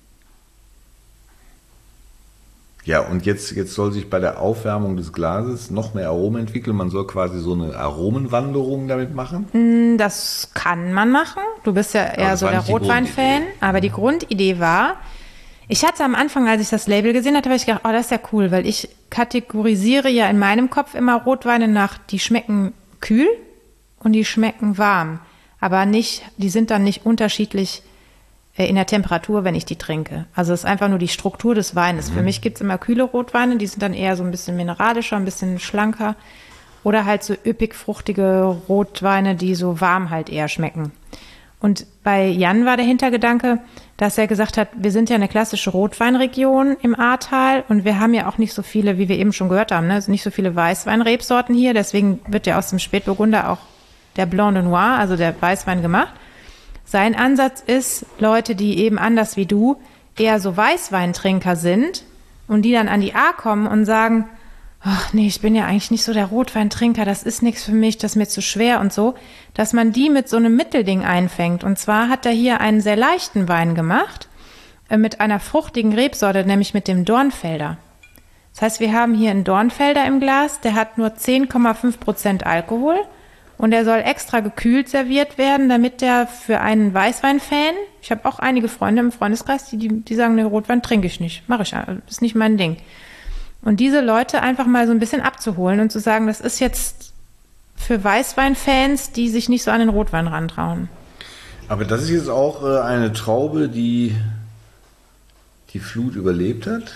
Ja, und jetzt soll sich bei der Aufwärmung des Glases noch mehr Aromen entwickeln. Man soll quasi so eine Aromenwanderung damit machen. Das kann man machen. Du bist ja eher so der Rotwein-Fan. Aber die Grundidee war, ich hatte am Anfang, als ich das Label gesehen hatte, habe ich gedacht, oh, das ist ja cool, weil ich kategorisiere ja in meinem Kopf immer Rotweine nach, die schmecken kühl und die schmecken warm. Aber die sind dann nicht unterschiedlich in der Temperatur, wenn ich die trinke. Also es ist einfach nur die Struktur des Weines. Für mich gibt es immer kühle Rotweine, die sind dann eher so ein bisschen mineralischer, ein bisschen schlanker. Oder halt so üppig fruchtige Rotweine, die so warm halt eher schmecken. Und bei Jan war der Hintergedanke, dass er gesagt hat, wir sind ja eine klassische Rotweinregion im Ahrtal und wir haben ja auch nicht so viele, wie wir eben schon gehört haben, ne? Also nicht so viele Weißweinrebsorten hier. Deswegen wird ja aus dem Spätburgunder auch der Blanc de Noir, also der Weißwein, gemacht. Sein Ansatz ist, Leute, die eben anders wie du eher so Weißweintrinker sind und die dann an die Ahr kommen und sagen, ach nee, ich bin ja eigentlich nicht so der Rotweintrinker, das ist nichts für mich, das ist mir zu schwer und so, dass man die mit so einem Mittelding einfängt. Und zwar hat er hier einen sehr leichten Wein gemacht, mit einer fruchtigen Rebsorte, nämlich mit dem Dornfelder. Das heißt, wir haben hier einen Dornfelder im Glas, der hat nur 10,5% Alkohol. Und er soll extra gekühlt serviert werden, damit der für einen Weißwein-Fan, ich habe auch einige Freunde im Freundeskreis, die sagen, ne, Rotwein trinke ich nicht, mache ich, ist nicht mein Ding. Und diese Leute einfach mal so ein bisschen abzuholen und zu sagen, das ist jetzt für Weißwein-Fans, die sich nicht so an den Rotwein rantrauen. Aber das ist jetzt auch eine Traube, die die Flut überlebt hat?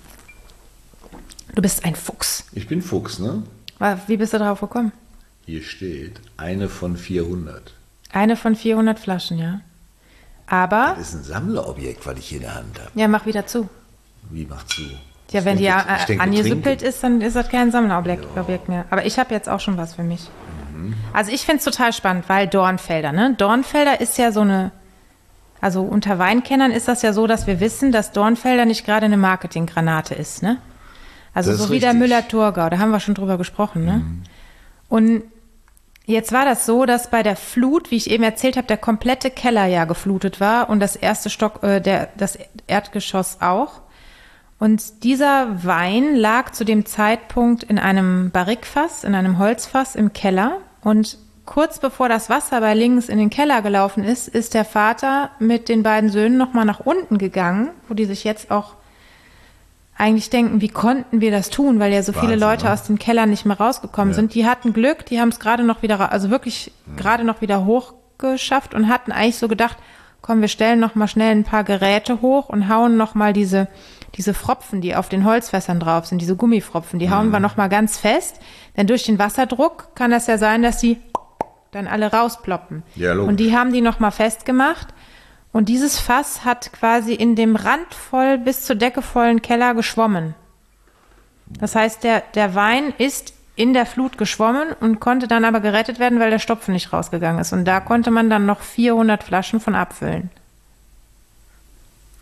Du bist ein Fuchs. Ich bin Fuchs, ne? Wie bist du darauf gekommen? Hier steht, eine von 400. Eine von 400 Flaschen, ja. Aber... Das ist ein Sammlerobjekt, was ich hier in der Hand habe. Ja, mach wieder zu. Wie macht zu? Ja, wenn die angesüppelt ist, dann ist das kein Sammlerobjekt mehr. Aber ich habe jetzt auch schon was für mich. Also ich finde es total spannend, weil Dornfelder, ne? Dornfelder ist ja so eine... Also unter Weinkennern ist das ja so, dass wir wissen, dass Dornfelder nicht gerade eine Marketinggranate ist, ne? Also so wie der Müller-Thurgau, da haben wir schon drüber gesprochen, ne? Und jetzt war das so, dass bei der Flut, wie ich eben erzählt habe, der komplette Keller ja geflutet war und das erste das Erdgeschoss auch. Und dieser Wein lag zu dem Zeitpunkt in einem Barrikfass, in einem Holzfass im Keller. Und kurz bevor das Wasser bei links in den Keller gelaufen ist, ist der Vater mit den beiden Söhnen nochmal nach unten gegangen, wo die sich jetzt auch eigentlich denken, wie konnten wir das tun, weil ja so viele Leute aus den Kellern nicht mehr rausgekommen sind. Die hatten Glück, die haben es gerade noch wieder, also wirklich gerade noch wieder hochgeschafft und hatten eigentlich so gedacht, komm, wir stellen noch mal schnell ein paar Geräte hoch und hauen noch mal diese Fropfen, die auf den Holzfässern drauf sind, diese Gummifropfen, die hauen wir noch mal ganz fest, denn durch den Wasserdruck kann das ja sein, dass sie dann alle rausploppen. Ja, logisch. Und die haben die noch mal festgemacht. Und dieses Fass hat quasi in dem randvoll bis zur Decke vollen Keller geschwommen. Das heißt, der Wein ist in der Flut geschwommen und konnte dann aber gerettet werden, weil der Stopfen nicht rausgegangen ist. Und da konnte man dann noch 400 Flaschen von abfüllen.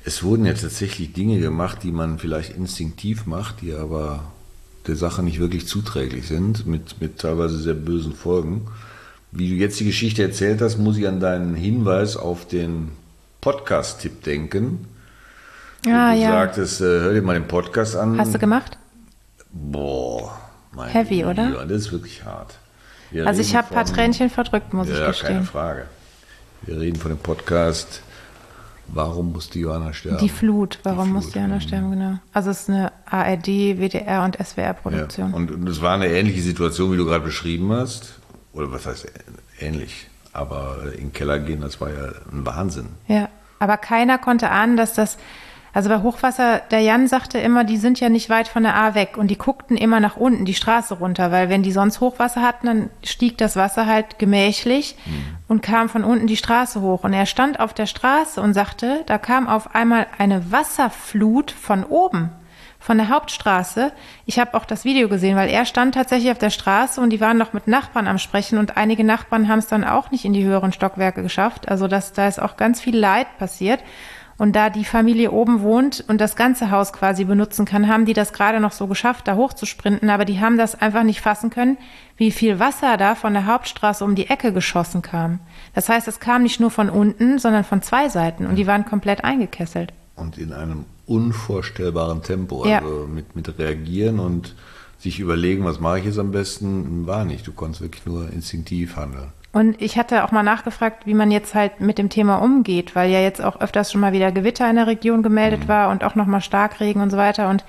Es wurden ja tatsächlich Dinge gemacht, die man vielleicht instinktiv macht, die aber der Sache nicht wirklich zuträglich sind, mit teilweise sehr bösen Folgen. Wie du jetzt die Geschichte erzählt hast, muss ich an deinen Hinweis auf den Podcast-Tipp denken. Ah, Du ja. sagtest, hör dir mal den Podcast an. Hast du gemacht? Boah, mein Heavy, Lieber, oder? das ist wirklich hart. Wir Also ich reden habe ein paar von- Tränchen verdrückt, muss ich Ja, keine gestehen. Frage. Wir reden von dem Podcast Warum musste Johanna sterben? Die Flut, warum Die musste Flut, Jana sterben, genau. Also es ist eine ARD, WDR und SWR-Produktion. Ja. Und es war eine ähnliche Situation, wie du gerade beschrieben hast. Oder was heißt ähnlich? Aber in den Keller gehen, das war ja ein Wahnsinn. Ja, aber keiner konnte ahnen, dass das, also bei Hochwasser, der Jan sagte immer, die sind ja nicht weit von der A weg und die guckten immer nach unten, die Straße runter, weil wenn die sonst Hochwasser hatten, dann stieg das Wasser halt gemächlich und kam von unten die Straße hoch. Und er stand auf der Straße und sagte, da kam auf einmal eine Wasserflut von oben, von der Hauptstraße. Ich habe auch das Video gesehen, weil er stand tatsächlich auf der Straße und die waren noch mit Nachbarn am Sprechen und einige Nachbarn haben es dann auch nicht in die höheren Stockwerke geschafft. Also da ist auch ganz viel Leid passiert. Und da die Familie oben wohnt und das ganze Haus quasi benutzen kann, haben die das gerade noch so geschafft, da hochzusprinten. Aber die haben das einfach nicht fassen können, wie viel Wasser da von der Hauptstraße um die Ecke geschossen kam. Das heißt, es kam nicht nur von unten, sondern von zwei Seiten. Und die waren komplett eingekesselt. Und in einem unvorstellbaren Tempo. Ja. Also mit reagieren und sich überlegen, was mache ich jetzt am besten, war nicht. Du konntest wirklich nur instinktiv handeln. Und ich hatte auch mal nachgefragt, wie man jetzt halt mit dem Thema umgeht, weil ja jetzt auch öfters schon mal wieder Gewitter in der Region gemeldet war und auch nochmal Starkregen und so weiter. Und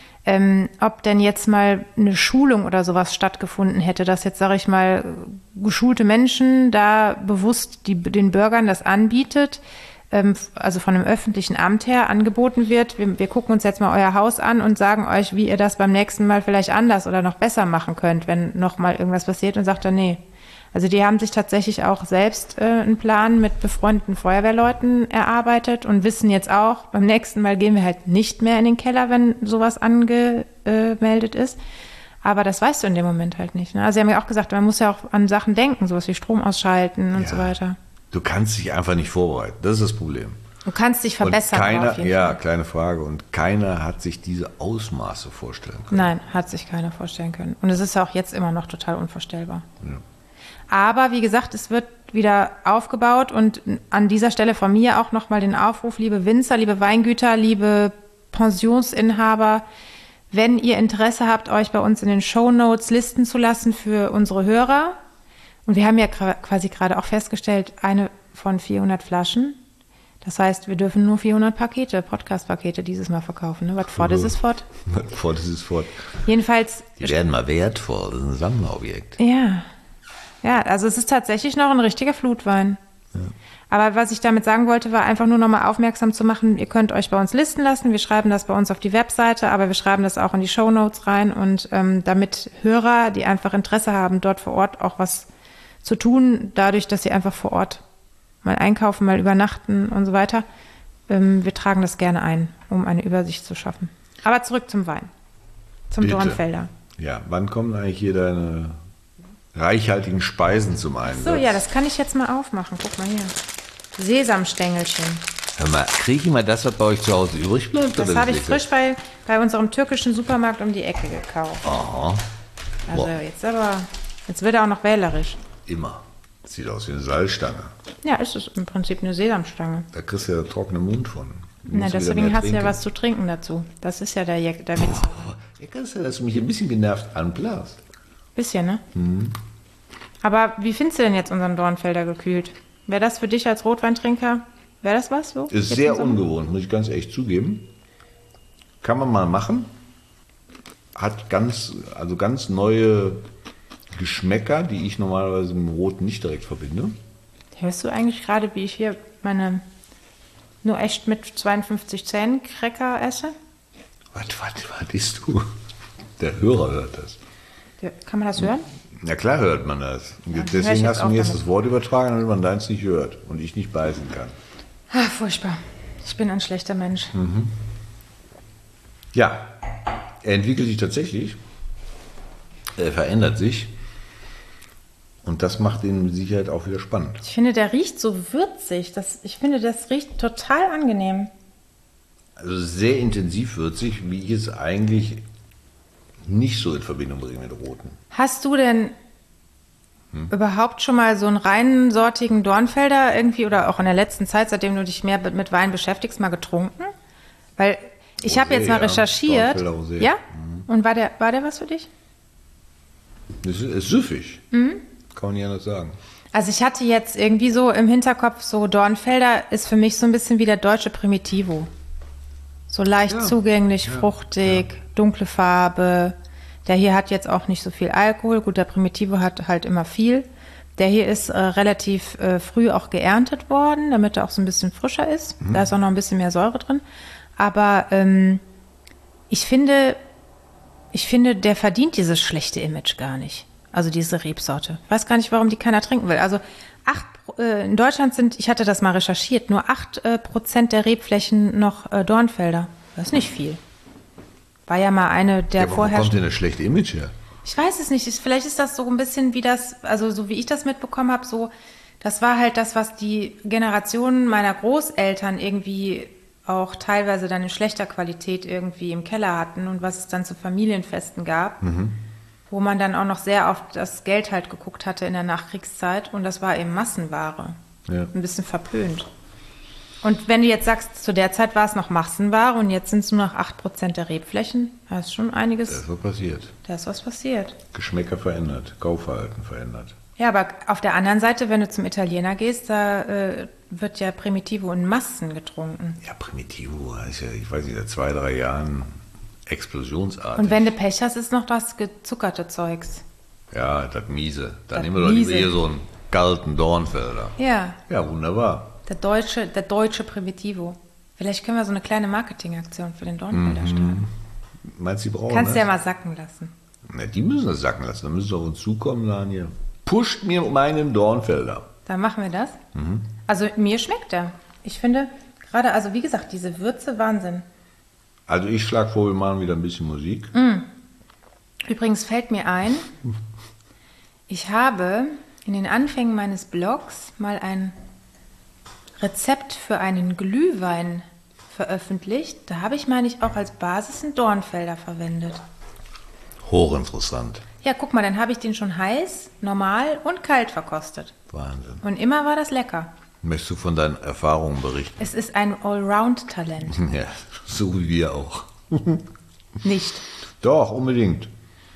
ob denn jetzt mal eine Schulung oder sowas stattgefunden hätte, dass jetzt, sage ich mal, geschulte Menschen da bewusst den Bürgern das anbietet, also von einem öffentlichen Amt her angeboten wird. Wir gucken uns jetzt mal euer Haus an und sagen euch, wie ihr das beim nächsten Mal vielleicht anders oder noch besser machen könnt, wenn noch mal irgendwas passiert, und sagt er, nee. Also die haben sich tatsächlich auch selbst einen Plan mit befreundeten Feuerwehrleuten erarbeitet und wissen jetzt auch, beim nächsten Mal gehen wir halt nicht mehr in den Keller, wenn sowas angemeldet ist. Aber das weißt du in dem Moment halt nicht. Ne? Also sie haben ja auch gesagt, man muss ja auch an Sachen denken, sowas wie Strom ausschalten und so weiter. Du kannst dich einfach nicht vorbereiten. Das ist das Problem. Du kannst dich verbessern. Und keiner, auf jeden ja, Fall. kleine Frage. Und keiner hat sich diese Ausmaße vorstellen können. Nein, hat sich keiner vorstellen können. Und es ist auch jetzt immer noch total unvorstellbar. Ja. Aber wie gesagt, es wird wieder aufgebaut und an dieser Stelle von mir auch nochmal den Aufruf, liebe Winzer, liebe Weingüter, liebe Pensionsinhaber, wenn ihr Interesse habt, euch bei uns in den Shownotes listen zu lassen für unsere Hörer. Und wir haben ja quasi gerade auch festgestellt, eine von 400 Flaschen. Das heißt, wir dürfen nur 400 Pakete, Podcast-Pakete dieses Mal verkaufen. Ne? Was fort ist es fort? Fort ist es fort. Jedenfalls, Die werden mal wertvoll. Das ist ein Sammlerobjekt. ja, also es ist tatsächlich noch ein richtiger Flutwein. Ja. Aber was ich damit sagen wollte, war einfach nur nochmal aufmerksam zu machen, ihr könnt euch bei uns listen lassen, wir schreiben das bei uns auf die Webseite, aber wir schreiben das auch in die Shownotes rein und damit Hörer, die einfach Interesse haben, dort vor Ort auch was zu tun, dadurch, dass sie einfach vor Ort mal einkaufen, mal übernachten und so weiter, wir tragen das gerne ein, um eine Übersicht zu schaffen. Aber zurück zum Wein, zum Bitte. Dornfelder. Ja, wann kommen eigentlich hier deine reichhaltigen Speisen zum Einsatz? So, ja, das kann ich jetzt mal aufmachen. Guck mal hier. Sesamstängelchen. Hör mal, kriege ich mal das, was bei euch zu Hause übrig bleibt? Das oder habe wie ich ist das? frisch bei unserem türkischen Supermarkt um die Ecke gekauft. Aha, Also Boah. jetzt wird er auch noch wählerisch. immer. Sieht aus wie eine Salzstange. Ja, ist es im Prinzip eine Sesamstange. Da kriegst du ja trockenen Mund von. Du Na, musst wieder deswegen mehr hast du ja trinken. was zu trinken dazu. Das ist ja der Witz. Ja, kannst du, dass du mich ein bisschen genervt anblasst. Bisschen, ne? Aber wie findest du denn jetzt unseren Dornfelder gekühlt? Wäre das für dich als Rotweintrinker, wäre das was so? Ist Jetzt sehr im Sommer? ungewohnt, muss ich ganz ehrlich zugeben. Kann man mal machen. Hat ganz neue Geschmäcker, die ich normalerweise mit dem Rot nicht direkt verbinde. Hörst du eigentlich gerade, wie ich hier meine nur echt mit 52 Zähnen Cracker esse? Was isst du? Der Hörer hört das. Kann man das hören? Na klar hört man das. Und hör ich deswegen jetzt hast du auch mir jetzt damit. das Wort übertragen, damit man deins nicht hört und ich nicht beißen kann. Ah, furchtbar. Ich bin ein schlechter Mensch. Ja, er entwickelt sich tatsächlich. Er verändert sich. Und das macht ihn mit Sicherheit auch wieder spannend. Ich finde, der riecht so würzig. Ich finde, das riecht total angenehm. Also sehr intensiv würzig, wie ich es eigentlich nicht so in Verbindung bringe mit roten. Hast du denn überhaupt schon mal so einen reinsortigen Dornfelder irgendwie oder auch in der letzten Zeit, seitdem du dich mehr mit Wein beschäftigst, mal getrunken? Weil ich habe jetzt mal recherchiert. Dornfelder Rosé. Ja? Und war der was für dich? Das ist süffig. Kann man nicht anders sagen. Also ich hatte jetzt irgendwie so im Hinterkopf, so Dornfelder ist für mich so ein bisschen wie der deutsche Primitivo. So leicht zugänglich, fruchtig, dunkle Farbe. Der hier hat jetzt auch nicht so viel Alkohol. Gut, der Primitivo hat halt immer viel. Der hier ist relativ früh auch geerntet worden, damit er auch so ein bisschen frischer ist. Da ist auch noch ein bisschen mehr Säure drin. Aber ich finde, der verdient dieses schlechte Image gar nicht. Also diese Rebsorte. Ich weiß gar nicht, warum die keiner trinken will. Also in Deutschland sind, ich hatte das mal recherchiert, nur 8% der Rebflächen noch Dornfelder. Das ist nicht viel. War ja mal eine der Aber wo vorherrschenden. kommt denn das schlechte Image her? Ich weiß es nicht. Vielleicht ist das so ein bisschen wie das, also so wie ich das mitbekommen habe, so, das war halt das, was die Generation meiner Großeltern irgendwie auch teilweise dann in schlechter Qualität irgendwie im Keller hatten und was es dann zu Familienfesten gab, wo man dann auch noch sehr auf das Geld halt geguckt hatte in der Nachkriegszeit und das war eben Massenware. Ja. Ein bisschen verpönt. Und wenn du jetzt sagst, zu der Zeit war es noch Massenware und jetzt sind es nur noch 8% der Rebflächen, da ist schon einiges, Da ist was passiert. da ist was passiert. Geschmäcker verändert, Kaufverhalten verändert. Ja, aber auf der anderen Seite, wenn du zum Italiener gehst, da wird ja Primitivo in Massen getrunken. Ja, Primitivo ist ja, ich weiß nicht, seit 2, 3 Jahren explosionsartig. Und wenn du Pech hast, ist noch das gezuckerte Zeugs. Ja, das Miese. Dann Das nehmen wir doch Miese. eher so einen kalten Dornfelder. Ja, Ja, wunderbar. der deutsche Primitivo. Vielleicht können wir so eine kleine Marketingaktion für den Dornfelder starten. Meinst du, die brauchen Kannst du das? ja mal sacken lassen. Na, die müssen das sacken lassen. Dann müssen sie auf uns zukommen und sagen, hier, pusht mir meinen Dornfelder. Dann machen wir das. Also mir schmeckt der. Ich finde gerade, also wie gesagt, diese Würze, Wahnsinn. Also ich schlage vor, wir machen wieder ein bisschen Musik. Übrigens fällt mir ein, ich habe in den Anfängen meines Blogs mal ein Rezept für einen Glühwein veröffentlicht. Da habe ich, meine ich, auch als Basis einen Dornfelder verwendet. Hochinteressant. Ja, guck mal, dann habe ich den schon heiß, normal und kalt verkostet. Wahnsinn. Und immer war das lecker. Möchtest du von deinen Erfahrungen berichten? Es ist ein Allround-Talent. Ja, so wie wir auch. Nicht. Doch, unbedingt.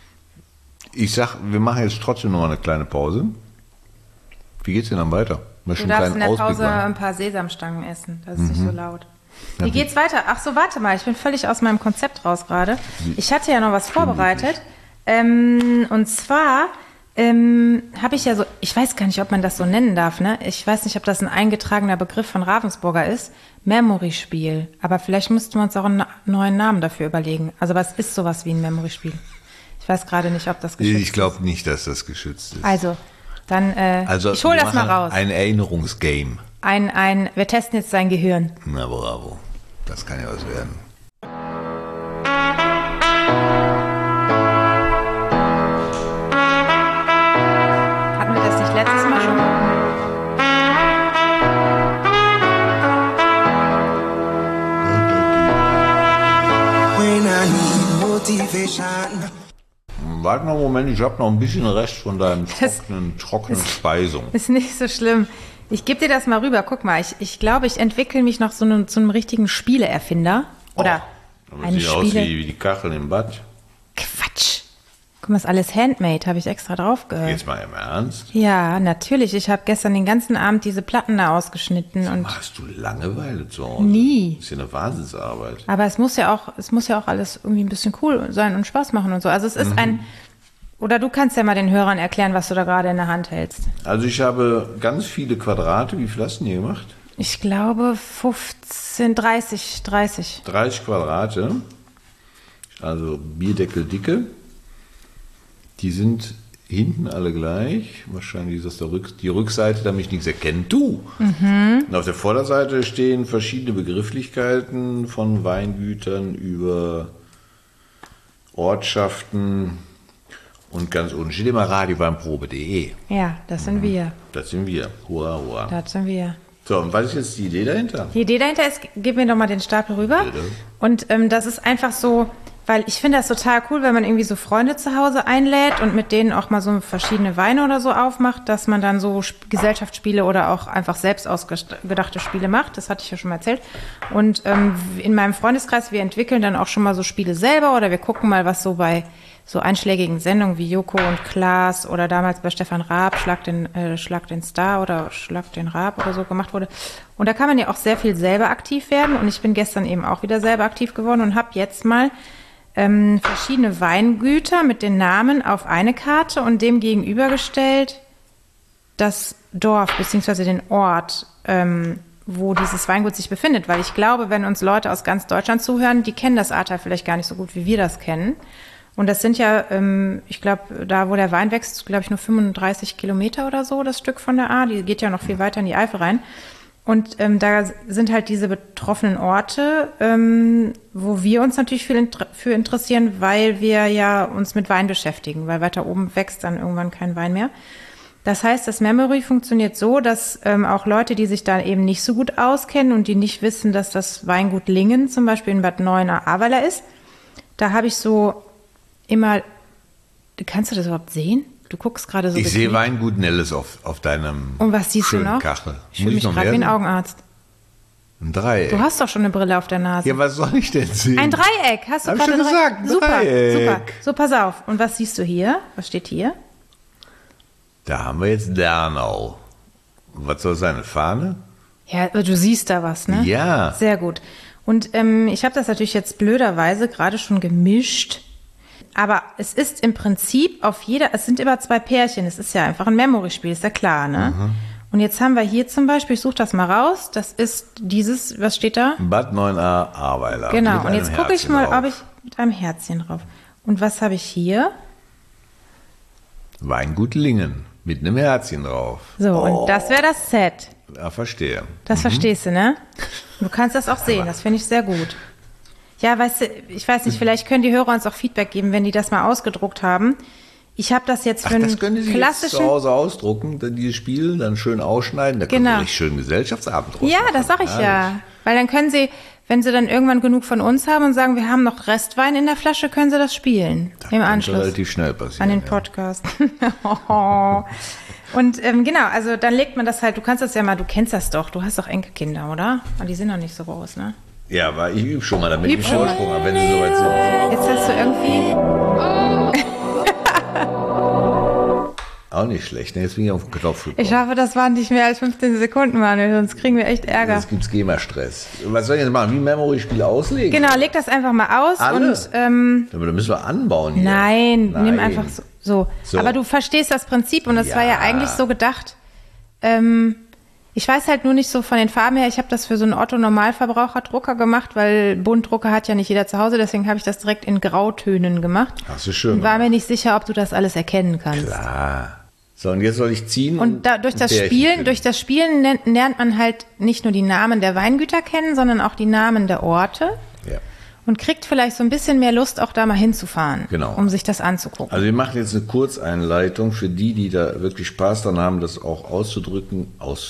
Ich sag, wir machen jetzt trotzdem noch mal eine kleine Pause. Wie geht's denn dann weiter? Du darfst in der Pause ein paar Sesamstangen essen. Das ist nicht so laut. Wie geht's weiter? Ach so, warte mal. Ich bin völlig aus meinem Konzept raus gerade. Ich hatte ja noch was vorbereitet. Und zwar habe ich ja so, ich weiß gar nicht, ob man das so nennen darf, ne? Ich weiß nicht, ob das ein eingetragener Begriff von Ravensburger ist. Memory-Spiel. Aber vielleicht müssten wir uns auch einen neuen Namen dafür überlegen. Also was ist sowas wie ein Memory-Spiel? Ich weiß gerade nicht, ob das geschützt ist. Ich glaube nicht, dass das geschützt ist. Also, dann, ich hole wir das mal machen raus. Ein Erinnerungsgame. Wir testen jetzt sein Gehirn. Na bravo. Das kann ja was werden. Hatten wir das nicht letztes Mal schon? When I need motivation. Warte noch einen Moment, ich habe noch ein bisschen Rest von deinen trockenen Speisung. Ist nicht so schlimm. Ich gebe dir das mal rüber. Guck mal, ich glaube, ich entwickle mich noch zu einem richtigen Spieleerfinder. Oder Aber einen sieht aus Spiele... wie die Kacheln im Bad. Quatsch. Guck mal, ist alles handmade, habe ich extra drauf gehört. Jetzt mal im Ernst. Ja, natürlich. Ich habe gestern den ganzen Abend diese Platten da ausgeschnitten und Hast du Langeweile zu Hause? Nie. Das ist ja eine Wahnsinnsarbeit. aber es muss ja auch alles irgendwie ein bisschen cool sein und Spaß machen und so. Also es ist oder du kannst ja mal den Hörern erklären, was du da gerade in der Hand hältst. Also ich habe ganz viele Quadrate. Wie viel hast du denn hier gemacht? Ich glaube 30. 30 Quadrate. Also Bierdeckel dicke. Die sind hinten alle gleich. Wahrscheinlich ist das die Rückseite, damit ich nichts erkenne. Du! Und auf der Vorderseite stehen verschiedene Begrifflichkeiten von Weingütern über Ortschaften und ganz unten steht immer radioweinprobe.de. Ja, das sind wir. Das sind wir. Hurra, hurra. Das sind wir. So, und was ist jetzt die Idee dahinter? Die Idee dahinter ist, gib mir doch mal den Stapel rüber. Bitte. Und das ist einfach so, weil ich finde das total cool, wenn man irgendwie so Freunde zu Hause einlädt und mit denen auch mal so verschiedene Weine oder so aufmacht, dass man dann so Gesellschaftsspiele oder auch einfach selbst ausgedachte Spiele macht. Das hatte ich ja schon mal erzählt. Und in meinem Freundeskreis, wir entwickeln dann auch schon mal so Spiele selber oder wir gucken mal, was so bei so einschlägigen Sendungen wie Joko und Klaas oder damals bei Stefan Raab, Schlag den Star oder Schlag den Raab oder so gemacht wurde. Und da kann man ja auch sehr viel selber aktiv werden. Und ich bin gestern eben auch wieder selber aktiv geworden und habe jetzt mal verschiedene Weingüter mit den Namen auf eine Karte und dem gegenübergestellt das Dorf bzw. den Ort, wo dieses Weingut sich befindet. Weil ich glaube, wenn uns Leute aus ganz Deutschland zuhören, die kennen das Ahrtal vielleicht gar nicht so gut, wie wir das kennen. Und das sind ja, ich glaube, da wo der Wein wächst, glaube ich, nur 35 Kilometer oder so, das Stück von der Ahr. Die geht ja noch viel weiter in die Eifel rein. Und da sind halt diese betroffenen Orte, wo wir uns natürlich viel für interessieren, weil wir ja uns mit Wein beschäftigen, weil weiter oben wächst dann irgendwann kein Wein mehr. Das heißt, das Memory funktioniert so, dass auch Leute, die sich da eben nicht so gut auskennen und die nicht wissen, dass das Weingut Lingen zum Beispiel in Bad Neuenahr-Ahrweiler ist, da habe ich so immer, kannst du das überhaupt sehen? Du guckst gerade so. Ich sehe Weingut Nelles auf deinem Und was siehst du noch? Kachel. Ich fühle mich gerade wie ein Augenarzt. Ein Dreieck. Du hast doch schon eine Brille auf der Nase. Ja, was soll ich denn sehen? Ein Dreieck, hast du Hab ich gerade schon gesagt, Super, Dreieck. super. So, pass auf. Und was siehst du hier? Was steht hier? Da haben wir jetzt Dernau. Was soll sein, eine Fahne? Ja, du siehst da was, ne? Ja. Sehr gut. Und ich habe das natürlich jetzt blöderweise gerade schon gemischt. Aber es ist im Prinzip es sind immer zwei Pärchen. Es ist ja einfach ein Memory-Spiel, ist ja klar, ne? Mhm. Und jetzt haben wir hier zum Beispiel, ich suche das mal raus, das ist dieses, was steht da? Bad Neuenahr-Ahrweiler. Genau, und jetzt gucke ich mal, ob ich mit einem Herzchen drauf. Und was habe ich hier? Weingut Lingen, mit einem Herzchen drauf. So, und das wäre das Set. Ja, verstehe. Das verstehst du, ne? Du kannst das auch sehen, das finde ich sehr gut. Ja, weißt du, ich weiß nicht, vielleicht können die Hörer uns auch Feedback geben, wenn die das mal ausgedruckt haben. Ich habe das jetzt für einen das können Sie klassischen... jetzt zu Hause ausdrucken, dann dieses Spiel, dann schön ausschneiden, da können Sie richtig schön Gesellschaftsabend draus Ja, machen. das sage ich ja. Weil dann können Sie, wenn Sie dann irgendwann genug von uns haben und sagen, wir haben noch Restwein in der Flasche, können Sie das spielen. Das im kann Anschluss. relativ schnell passieren. An den Podcast. Und genau, also dann legt man das halt, du kannst das ja mal, du kennst das doch, du hast doch Enkelkinder, oder? Aber die sind noch nicht so groß, ne? Ja, aber ich übe schon mal, damit ich Vorsprung habe, wenn Sie soweit sind. Jetzt hast du irgendwie... Auch nicht schlecht, ne? Jetzt bin ich auf den Knopf gekommen. Ich hoffe, das waren nicht mehr als 15 Sekunden, Manuel, sonst kriegen wir echt Ärger. Jetzt gibt's GEMA-Stress. Was soll ich jetzt machen? Wie Memory-Spiele auslegen? Genau, leg das einfach mal aus. Alle? Und, Aber da müssen wir anbauen hier. Nein, nimm einfach so. So. Aber du verstehst das Prinzip und das Ja. war ja eigentlich so gedacht. Ich weiß halt nur nicht so von den Farben her. Ich habe das für so einen Otto-Normalverbraucher-Drucker gemacht, weil Buntdrucker hat ja nicht jeder zu Hause. Deswegen habe ich das direkt in Grautönen gemacht. Hast du schön Und war gemacht. mir nicht sicher, ob du das alles erkennen kannst. Klar. So, und jetzt soll ich ziehen. Und durch das Bärchen Spielen, finden. durch das Spielen lernt man halt nicht nur die Namen der Weingüter kennen, sondern auch die Namen der Orte. Ja. Und kriegt vielleicht so ein bisschen mehr Lust, auch da mal hinzufahren, Genau. um sich das anzugucken. Also wir machen jetzt eine Kurzeinleitung für die da wirklich Spaß dran haben, das auch auszudrucken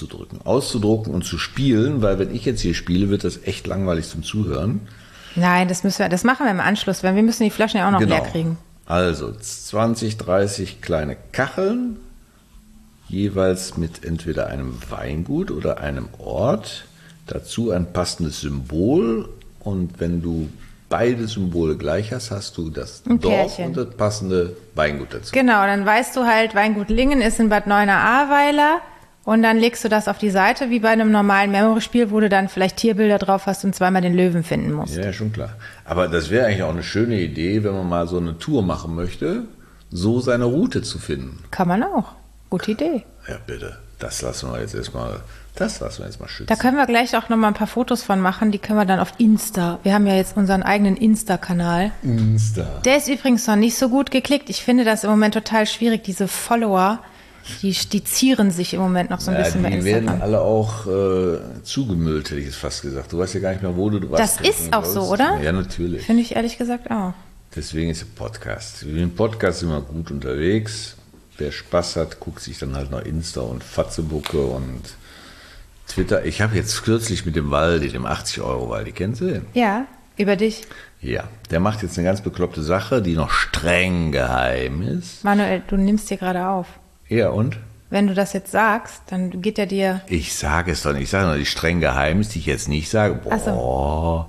und zu spielen, weil wenn ich jetzt hier spiele, wird das echt langweilig zum Zuhören. Nein, das machen wir im Anschluss, weil wir müssen die Flaschen ja auch noch leer kriegen. Also 20, 30 kleine Kacheln, jeweils mit entweder einem Weingut oder einem Ort, dazu ein passendes Symbol und wenn du beide Symbole gleich hast, hast du das Ein Dorf Pärchen. und das passende Weingut dazu. Genau, dann weißt du halt, Weingut Lingen ist in Bad Neuenahr-Ahrweiler und dann legst du das auf die Seite, wie bei einem normalen Memory-Spiel, wo du dann vielleicht Tierbilder drauf hast und zweimal den Löwen finden musst. Ja, schon klar. Aber das wäre eigentlich auch eine schöne Idee, wenn man mal so eine Tour machen möchte, so seine Route zu finden. Kann man auch. Gute Idee. Ja, bitte. Das lassen wir jetzt erstmal schützen. Da können wir gleich auch noch mal ein paar Fotos von machen, die können wir dann auf Insta. Wir haben ja jetzt unseren eigenen Insta-Kanal. Der ist übrigens noch nicht so gut geklickt. Ich finde das im Moment total schwierig, diese Follower, die zieren sich im Moment noch so ein bisschen bei Die Instagram. werden alle auch zugemüllt, hätte ich es fast gesagt. Du weißt ja gar nicht mehr, wo du was Das ist auch so, oder? Ja, natürlich. Finde ich ehrlich gesagt auch. Deswegen ist der Podcast. Wir im Podcast sind wir gut unterwegs. Wer Spaß hat, guckt sich dann halt noch Insta und Fatzebucke und Twitter, ich habe jetzt kürzlich mit dem Waldi, dem 80-Euro-Waldi, kennst du den? Ja, über dich. Ja, der macht jetzt eine ganz bekloppte Sache, die noch streng geheim ist. Manuel, du nimmst dir gerade auf. Ja, und? Wenn du das jetzt sagst, dann geht er dir... Ich sage es doch nicht. Ich sage nur, die streng geheim ist, die ich jetzt nicht sage. Boah. Ach so.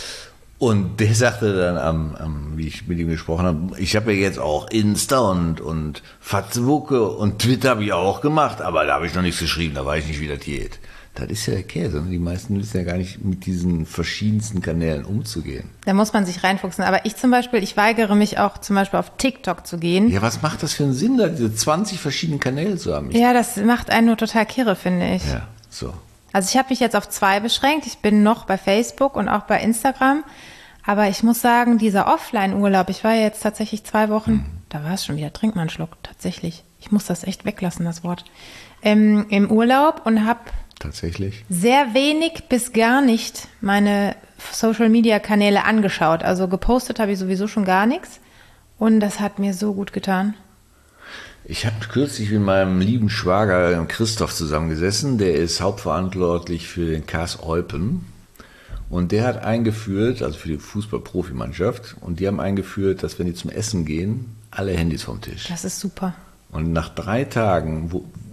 Und der sagte dann, wie ich mit ihm gesprochen habe, ich habe ja jetzt auch Insta und Facebook und Twitter habe ich auch gemacht, aber da habe ich noch nichts geschrieben, da weiß ich nicht, wie das geht. Das ist ja der Käse. Die meisten wissen ja gar nicht, mit diesen verschiedensten Kanälen umzugehen. Da muss man sich reinfuchsen. Aber ich zum Beispiel, ich weigere mich auch zum Beispiel auf TikTok zu gehen. Ja, was macht das für einen Sinn, da diese 20 verschiedenen Kanäle zu haben? Ja, das macht einen nur total kirre, finde ich. Ja, so. Also ich habe mich jetzt auf 2 beschränkt. Ich bin noch bei Facebook und auch bei Instagram. Aber ich muss sagen, dieser Offline-Urlaub, ich war ja jetzt tatsächlich 2 Wochen, da war es schon wieder, trink mal einen Schluck, tatsächlich. Ich muss das echt weglassen, das Wort. Im Urlaub und habe Tatsächlich? sehr wenig bis gar nicht meine Social-Media-Kanäle angeschaut. Also gepostet habe ich sowieso schon gar nichts. Und das hat mir so gut getan. Ich habe kürzlich mit meinem lieben Schwager Christoph zusammengesessen. Der ist hauptverantwortlich für den KS Eupen. Und der hat eingeführt, also für die Fußball-Profimannschaft, und die haben eingeführt, dass wenn die zum Essen gehen, alle Handys vom Tisch. Das ist super. Und nach 3 Tagen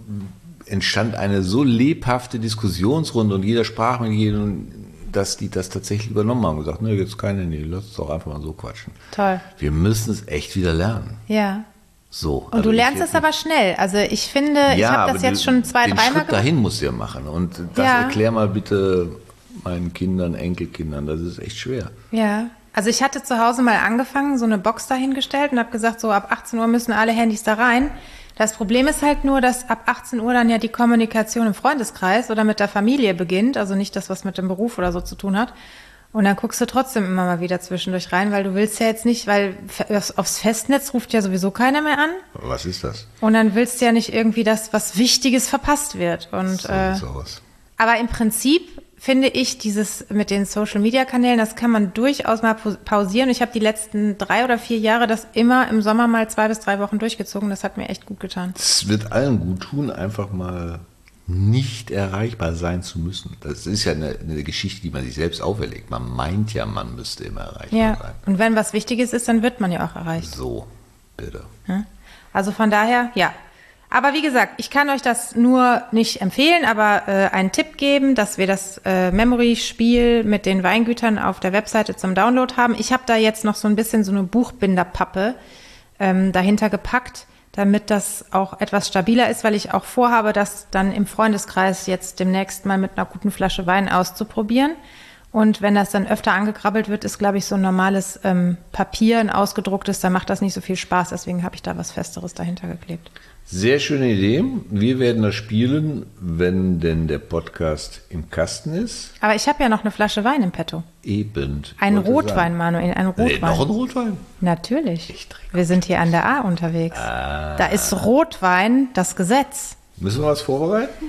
entstand eine so lebhafte Diskussionsrunde und jeder sprach mit jedem, dass die das tatsächlich übernommen haben und gesagt, ne, jetzt kein Handy, lass uns doch einfach mal so quatschen. Toll. Wir müssen es echt wieder lernen. Ja. So. Und du lernst es aber schnell. Also ich finde, ich habe das jetzt schon 2-3 Mal gemacht. Den Schritt dahin gemacht. musst du ja machen. Und das Ja. erklär mal bitte meinen Kindern, Enkelkindern, das ist echt schwer. Ja. Also ich hatte zu Hause mal angefangen, so eine Box dahingestellt und habe gesagt, so ab 18 Uhr müssen alle Handys da rein. Das Problem ist halt nur, dass ab 18 Uhr dann ja die Kommunikation im Freundeskreis oder mit der Familie beginnt, also nicht das, was mit dem Beruf oder so zu tun hat. Und dann guckst du trotzdem immer mal wieder zwischendurch rein, weil du willst ja jetzt nicht, weil aufs Festnetz ruft ja sowieso keiner mehr an. Was ist das? Und dann willst du ja nicht irgendwie, dass was Wichtiges verpasst wird. Und, So sieht's aus. aber im Prinzip finde ich dieses mit den Social-Media-Kanälen, das kann man durchaus mal pausieren. Ich habe die letzten 3 oder 4 Jahre das immer im Sommer mal 2 bis 3 Wochen durchgezogen. Das hat mir echt gut getan. Es wird allen gut tun, einfach mal nicht erreichbar sein zu müssen. Das ist ja eine Geschichte, die man sich selbst auferlegt. Man meint ja, man müsste immer erreichbar Ja, sein. und wenn was Wichtiges ist, dann wird man ja auch erreicht. So, bitte. Also von daher, ja. Aber wie gesagt, ich kann euch das nur nicht empfehlen, aber einen Tipp geben, dass wir das Memory-Spiel mit den Weingütern auf der Webseite zum Download haben. Ich habe da jetzt noch so ein bisschen so eine Buchbinderpappe dahinter gepackt, damit das auch etwas stabiler ist, weil ich auch vorhabe, das dann im Freundeskreis jetzt demnächst mal mit einer guten Flasche Wein auszuprobieren. Und wenn das dann öfter angekrabbelt wird, ist, glaube ich, so ein normales Papier, ein ausgedrucktes, dann macht das nicht so viel Spaß. Deswegen habe ich da was Festeres dahinter geklebt. Sehr schöne Idee. Wir werden das spielen, wenn denn der Podcast im Kasten ist. Aber ich habe ja noch eine Flasche Wein im Petto. Eben. Ein Wollte Rotwein, sagen. Manuel, ein Rotwein. Nee, noch ein Rotwein? Natürlich. Ich trinke Wir sind hier an der A unterwegs. Da ist Rotwein das Gesetz. Müssen wir was vorbereiten?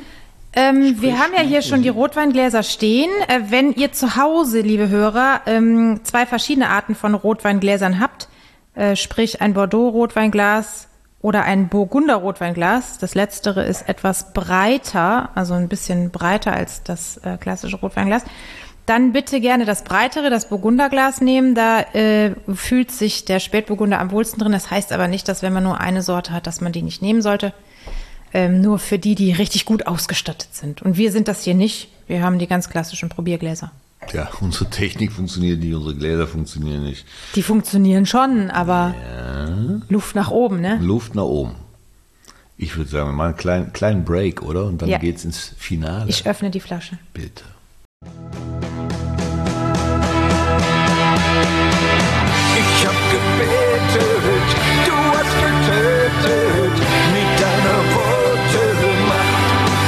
Wir haben ja hier schon die Rotweingläser stehen. Wenn ihr zu Hause, liebe Hörer, 2 verschiedene Arten von Rotweingläsern habt, sprich ein Bordeaux-Rotweinglas oder ein Burgunder-Rotweinglas, das letztere ist etwas breiter, also ein bisschen breiter als das klassische Rotweinglas, dann bitte gerne das breitere, das Burgunderglas nehmen. Da fühlt sich der Spätburgunder am wohlsten drin. Das heißt aber nicht, dass wenn man nur eine Sorte hat, dass man die nicht nehmen sollte. Nur für die, die richtig gut ausgestattet sind. Und wir sind das hier nicht. Wir haben die ganz klassischen Probiergläser. Ja, unsere Technik funktioniert nicht, unsere Gläser funktionieren nicht. Die funktionieren schon, aber Luft nach oben, ne? Luft nach oben. Ich würde sagen, wir machen einen kleinen Break, oder? Und dann Ja. geht's ins Finale. Ich öffne die Flasche. Bitte. Ich hab gebetet, du hast getötet mit deiner Wortemacht.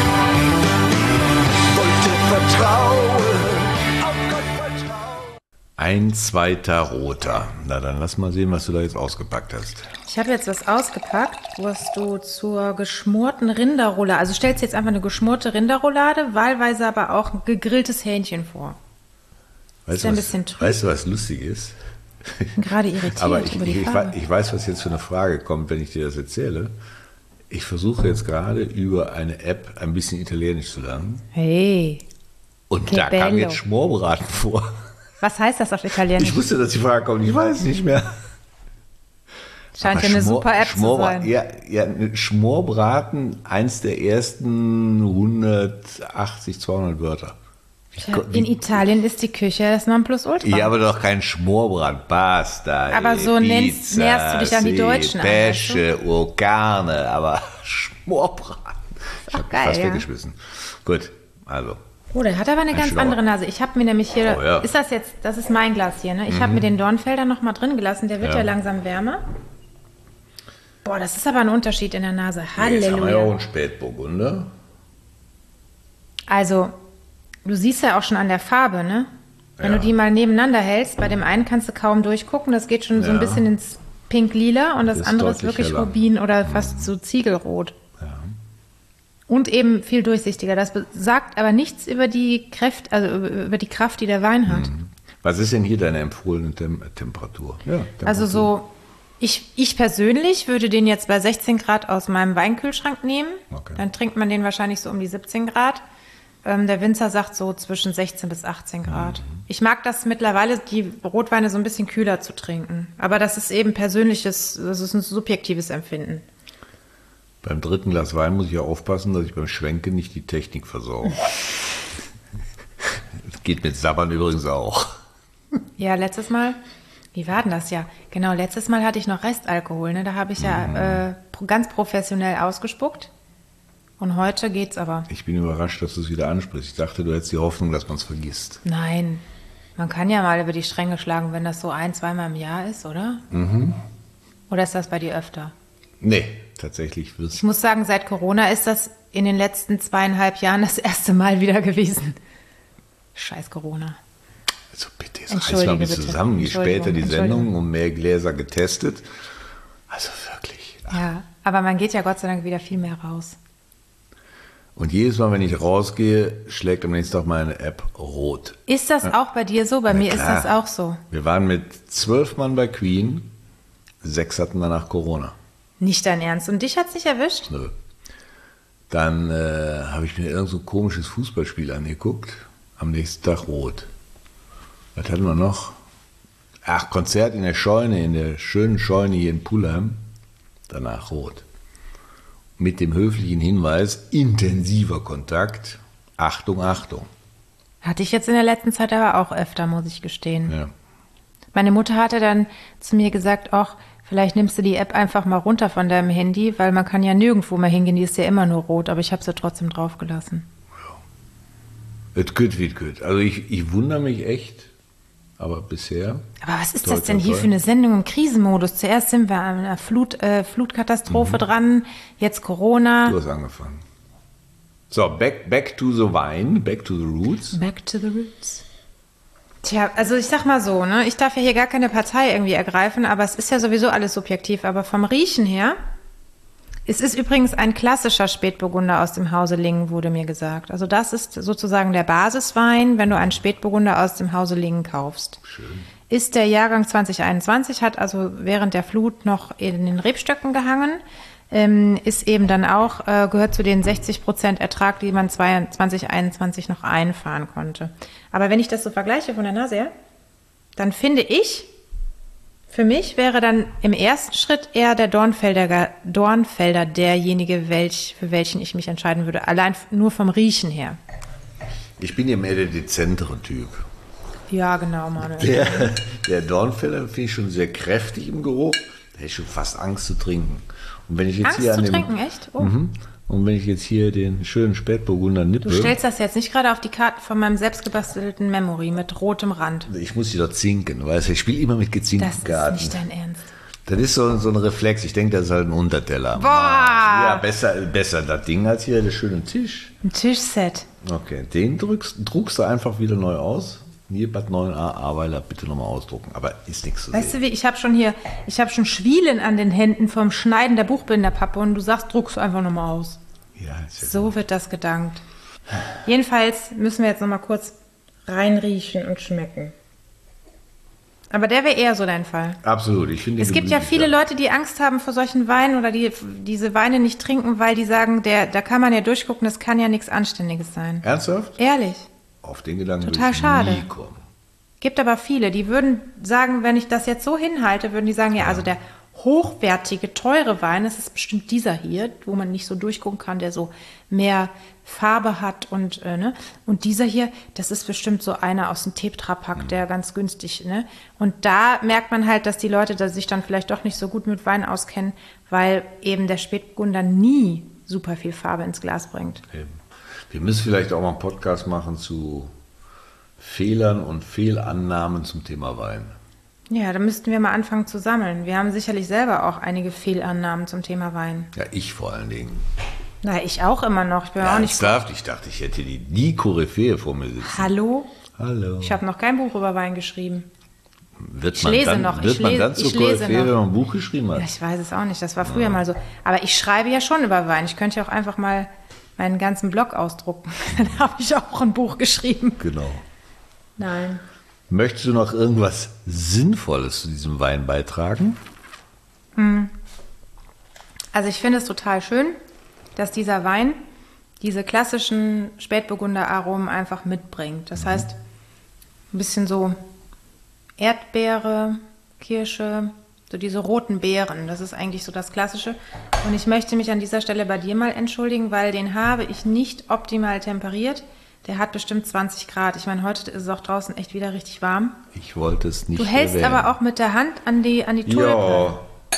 Wollte vertrauen, auf Gott vertrauen. Ein zweiter roter. Na, dann lass mal sehen, was du da jetzt ausgepackt hast. Ich habe jetzt was ausgepackt, was du zur geschmorten Rinderroulade, also stellst jetzt einfach eine geschmorte Rinderroulade, wahlweise aber auch ein gegrilltes Hähnchen vor. Weißt ja du, ein was, bisschen trüb. weißt du, was lustig ist? Ich bin gerade irritiert Aber über die ich Farbe. weiß, was jetzt für eine Frage kommt, wenn ich dir das erzähle. Ich versuche jetzt gerade über eine App ein bisschen Italienisch zu lernen. Hey, Und Che da kam bello. jetzt Schmorbraten vor. was heißt das auf Italienisch? Ich wusste, dass die Frage kommt, ich weiß nicht mehr. Scheint Aber ja eine super App zu sein. Ja, Schmorbraten, eins der ersten 180, 200 Wörter. In Italien ist die Küche das Nonplusultra. Ja, aber doch kein Schmorbraten, Pasta. Aber so Pizza, näherst du dich an die Deutschen an, Pesce, Carne, aber Schmorbraten. Ich habe geil, fast ja. weggeschmissen. Gut, also. Oh, der hat aber eine ganz Schlauer. andere Nase. Ich habe mir nämlich hier, Oh, ja. ist das jetzt, das ist mein Glas hier, ne? Ich habe mir den Dornfelder noch mal drin gelassen, der wird ja langsam wärmer. Boah, das ist aber ein Unterschied in der Nase. Jetzt haben wir ja auch Halleluja. einen Spätburgunder. Also, du siehst ja auch schon an der Farbe, ne? Wenn Ja. du die mal nebeneinander hältst, bei dem einen kannst du kaum durchgucken, das geht schon so ein Ja. bisschen ins Pink-Lila und das Ist andere ist deutlich wirklich heller. Rubin oder fast so Ziegelrot. Und eben viel durchsichtiger. Das sagt aber nichts über die Kraft, über die Kraft, die der Wein hat. Was ist denn hier deine empfohlene Temperatur? Ja, Also so, ich persönlich würde den jetzt bei 16 Grad aus meinem Weinkühlschrank nehmen. Okay. Dann trinkt man den wahrscheinlich so um die 17 Grad. Der Winzer sagt so zwischen 16 bis 18 Grad. Ich mag das mittlerweile, die Rotweine so ein bisschen kühler zu trinken. Aber das ist eben persönliches, das ist ein subjektives Empfinden. Beim dritten Glas Wein muss ich ja aufpassen, dass ich beim Schwenken nicht die Technik versauere. Das geht mit Sabbern übrigens auch. Ja, letztes Mal, wie war denn das ja? Genau, letztes Mal hatte ich noch Restalkohol, ne? Da habe ich ja ganz professionell ausgespuckt. Und heute geht's aber. Ich bin überrascht, dass du es wieder ansprichst. Ich dachte, du hättest die Hoffnung, dass man es vergisst. Nein, man kann ja mal über die Stränge schlagen, wenn das so 1-2 Mal im Jahr ist, oder? Oder ist das bei dir öfter? Nee, tatsächlich wird Ich muss sagen, seit Corona ist das in den letzten 2,5 Jahren das erste Mal wieder gewesen. Scheiß Corona. Also bitte, jetzt reiß Entschuldige mal ein bisschen bitte. zusammen. Je später die Entschuldigung. Sendung, um mehr Gläser getestet. Also wirklich. Ja, aber man geht ja Gott sei Dank wieder viel mehr raus. Und jedes Mal, wenn ich rausgehe, schlägt am nächsten Tag meine App rot. Ist das auch bei dir so? Bei mir ist klar. das auch so. Wir waren mit 12 Mann bei Queen, 6 hatten danach Corona. Nicht dein Ernst. Und dich hat's nicht erwischt? Nö. Dann habe ich mir irgend so ein komisches Fußballspiel angeguckt. Am nächsten Tag rot. Was hatten wir noch? Ach, Konzert in der Scheune, in der schönen Scheune hier in Pulheim. Danach rot. Mit dem höflichen Hinweis, intensiver Kontakt. Achtung, Achtung. Hatte ich jetzt in der letzten Zeit aber auch öfter, muss ich gestehen. Ja. Meine Mutter hatte dann zu mir gesagt, ach, vielleicht nimmst du die App einfach mal runter von deinem Handy, weil man kann ja nirgendwo mehr hingehen, die ist ja immer nur rot, aber ich habe sie trotzdem draufgelassen. Es geht wie es geht. Also ich wundere mich echt, aber bisher. Aber was ist Toi, das denn toi, hier toi. für eine Sendung im Krisenmodus? Zuerst sind wir an einer Flutkatastrophe dran, jetzt Corona. Du hast angefangen. So, back to the wine, back to the roots. Back to the roots. Tja, also ich sag mal so, ne, ich darf ja hier gar keine Partei irgendwie ergreifen, aber es ist ja sowieso alles subjektiv. Aber vom Riechen her, es ist übrigens ein klassischer Spätburgunder aus dem Hause Lingen, wurde mir gesagt. Also das ist sozusagen der Basiswein, wenn du einen Spätburgunder aus dem Hause Lingen kaufst. Schön. Ist der Jahrgang 2021, hat also während der Flut noch in den Rebstöcken gehangen, ist eben dann auch, gehört zu den 60% Ertrag, die man 2021 noch einfahren konnte. Aber wenn ich das so vergleiche von der Nase her, dann finde ich, für mich wäre dann im ersten Schritt eher der Dornfelder derjenige, für welchen ich mich entscheiden würde. Allein nur vom Riechen her. Ich bin ja mehr der dezentere Typ. Ja, genau, Manuel. Der Dornfelder finde ich schon sehr kräftig im Geruch. Da hätte ich schon fast Angst zu trinken. Und wenn ich jetzt Angst hier zu an dem, trinken, echt? Oh. Und wenn ich jetzt hier den schönen Spätburgunder nippe, Du stellst das jetzt nicht gerade auf die Karte von meinem selbstgebastelten Memory mit rotem Rand. ich muss sie doch zinken, weißt du, ich spiele immer mit gezinkten Das ist Karten. nicht dein Ernst. Das ist so ein Reflex. Ich denke, das ist halt ein Unterteller. Boah! Ja, besser das Ding als hier der schöne Tisch. Ein Tischset. Okay, den druckst du einfach wieder neu aus. Hier Bad 9a Ahrweiler bitte nochmal ausdrucken. Aber ist nichts zu Weißt sehen. du wie, ich habe schon Schwielen an den Händen vom Schneiden der Buchbinderpappe und du sagst, druckst du einfach nochmal aus. Ja, ist ja So wird das gedankt. Jedenfalls müssen wir jetzt nochmal kurz reinriechen und schmecken. Aber der wäre eher so dein Fall. Absolut. Ich finde Es gibt ja viele Leute, die Angst haben vor solchen Weinen oder die diese Weine nicht trinken, weil die sagen, da kann man ja durchgucken, das kann ja nichts Anständiges sein. Ernsthaft? Ehrlich. Auf den Gedanken Total würde ich schade. nie kommen. Gibt aber viele, die würden sagen, wenn ich das jetzt so hinhalte, würden die sagen, ja, also der hochwertige, teure Wein, das ist bestimmt dieser hier, wo man nicht so durchgucken kann, der so mehr Farbe hat und dieser hier, das ist bestimmt so einer aus dem Tetra-Pack, der ganz günstig, ne? Und da merkt man halt, dass die Leute sich dann vielleicht doch nicht so gut mit Wein auskennen, weil eben der Spätburgunder nie super viel Farbe ins Glas bringt. Eben. Wir müssen vielleicht auch mal einen Podcast machen zu Fehlern und Fehlannahmen zum Thema Wein. Ja, da müssten wir mal anfangen zu sammeln. Wir haben sicherlich selber auch einige Fehlannahmen zum Thema Wein. Ja, ich vor allen Dingen. Na, ich auch immer noch. Ich bin auch nicht. Ernsthaft? Ich dachte, ich hätte die Koryphäe vor mir sitzen. Hallo? Hallo. Ich habe noch kein Buch über Wein geschrieben. Wird Ich man lese dann, noch. Wird Ich man lese- dann zur ich lese Koryphäe, noch. wenn man ein Buch geschrieben hat? Ja, ich weiß es auch nicht. Das war früher mal so. Aber ich schreibe ja schon über Wein. Ich könnte ja auch einfach mal meinen ganzen Blog ausdrucken. Dann habe ich auch ein Buch geschrieben. Genau. Nein. Möchtest du noch irgendwas Sinnvolles zu diesem Wein beitragen? Also ich finde es total schön, dass dieser Wein diese klassischen Spätburgunder-Aromen einfach mitbringt. Das heißt, ein bisschen so Erdbeere, Kirsche, so diese roten Beeren. Das ist eigentlich so das Klassische. Und ich möchte mich an dieser Stelle bei dir mal entschuldigen, weil den habe ich nicht optimal temperiert. Der hat bestimmt 20 Grad. Ich meine, heute ist es auch draußen echt wieder richtig warm. Ich wollte es nicht Du hältst erwähnen. aber auch mit der Hand an die Tulpe. Ja.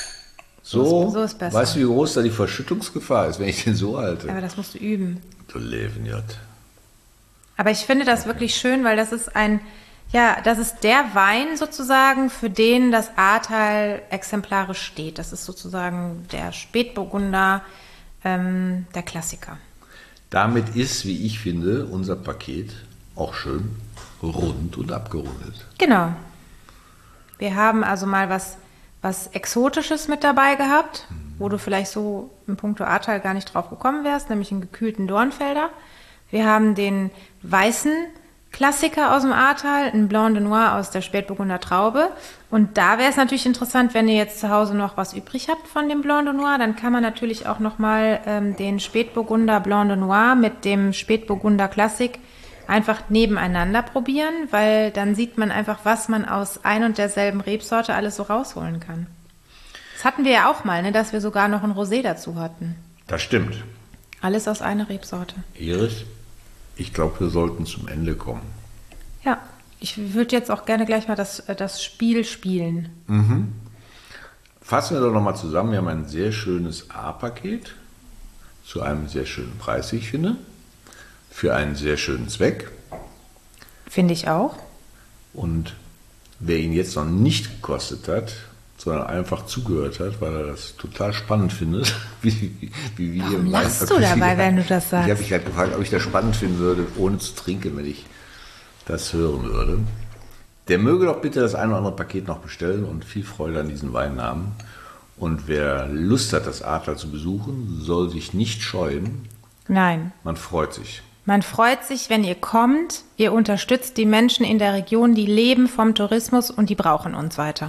So ist besser. Weißt du, wie groß da die Verschüttungsgefahr ist, wenn ich den so halte? Aber das musst du üben. Du Levenjot. Aber ich finde das wirklich schön, weil das ist das ist der Wein sozusagen, für den das Ahrtal exemplarisch steht. Das ist sozusagen der Spätburgunder, der Klassiker. Damit ist, wie ich finde, unser Paket auch schön rund und abgerundet. Genau. Wir haben also mal was Exotisches mit dabei gehabt, wo du vielleicht so im Punkto Ahrtal gar nicht drauf gekommen wärst, nämlich einen gekühlten Dornfelder. Wir haben den weißen Klassiker aus dem Ahrtal, ein Blanc de Noir aus der Spätburgunder Traube. Und da wäre es natürlich interessant, wenn ihr jetzt zu Hause noch was übrig habt von dem Blanc de Noir, dann kann man natürlich auch nochmal den Spätburgunder Blanc de Noir mit dem Spätburgunder Klassik einfach nebeneinander probieren, weil dann sieht man einfach, was man aus ein und derselben Rebsorte alles so rausholen kann. Das hatten wir ja auch mal, ne, dass wir sogar noch ein Rosé dazu hatten. Das stimmt. Alles aus einer Rebsorte. Iris, ich glaube, wir sollten zum Ende kommen. Ja, ich würde jetzt auch gerne gleich mal das Spiel spielen. Fassen wir doch nochmal zusammen. Wir haben ein sehr schönes A-Paket zu einem sehr schönen Preis, wie ich finde, für einen sehr schönen Zweck. Finde ich auch. Und wer ihn jetzt noch nicht gekostet hat, sondern einfach zugehört hat, weil er das total spannend findet, wie wir Warum lachst du dabei, wenn du das sagst? Ich habe mich gerade gefragt, ob ich das spannend finden würde, ohne zu trinken, wenn ich das hören würde. Der möge doch bitte das ein oder andere Paket noch bestellen und viel Freude an diesen Weinnamen. Und wer Lust hat, das Ahrtal zu besuchen, soll sich nicht scheuen. Nein. Man freut sich. Man freut sich, wenn ihr kommt. Ihr unterstützt die Menschen in der Region, die leben vom Tourismus und die brauchen uns weiter.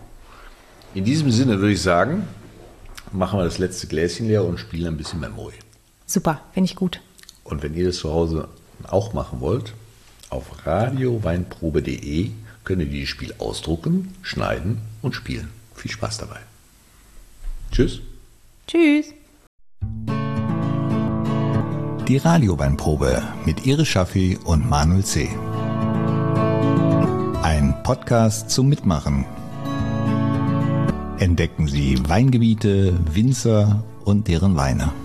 In diesem Sinne würde ich sagen, machen wir das letzte Gläschen leer und spielen ein bisschen Memory. Super, finde ich gut. Und wenn ihr das zu Hause auch machen wollt, auf radioweinprobe.de könnt ihr dieses Spiel ausdrucken, schneiden und spielen. Viel Spaß dabei. Tschüss. Tschüss. Die Radioweinprobe mit Iris Schaffi und Manuel C. Ein Podcast zum Mitmachen. Entdecken Sie Weingebiete, Winzer und deren Weine.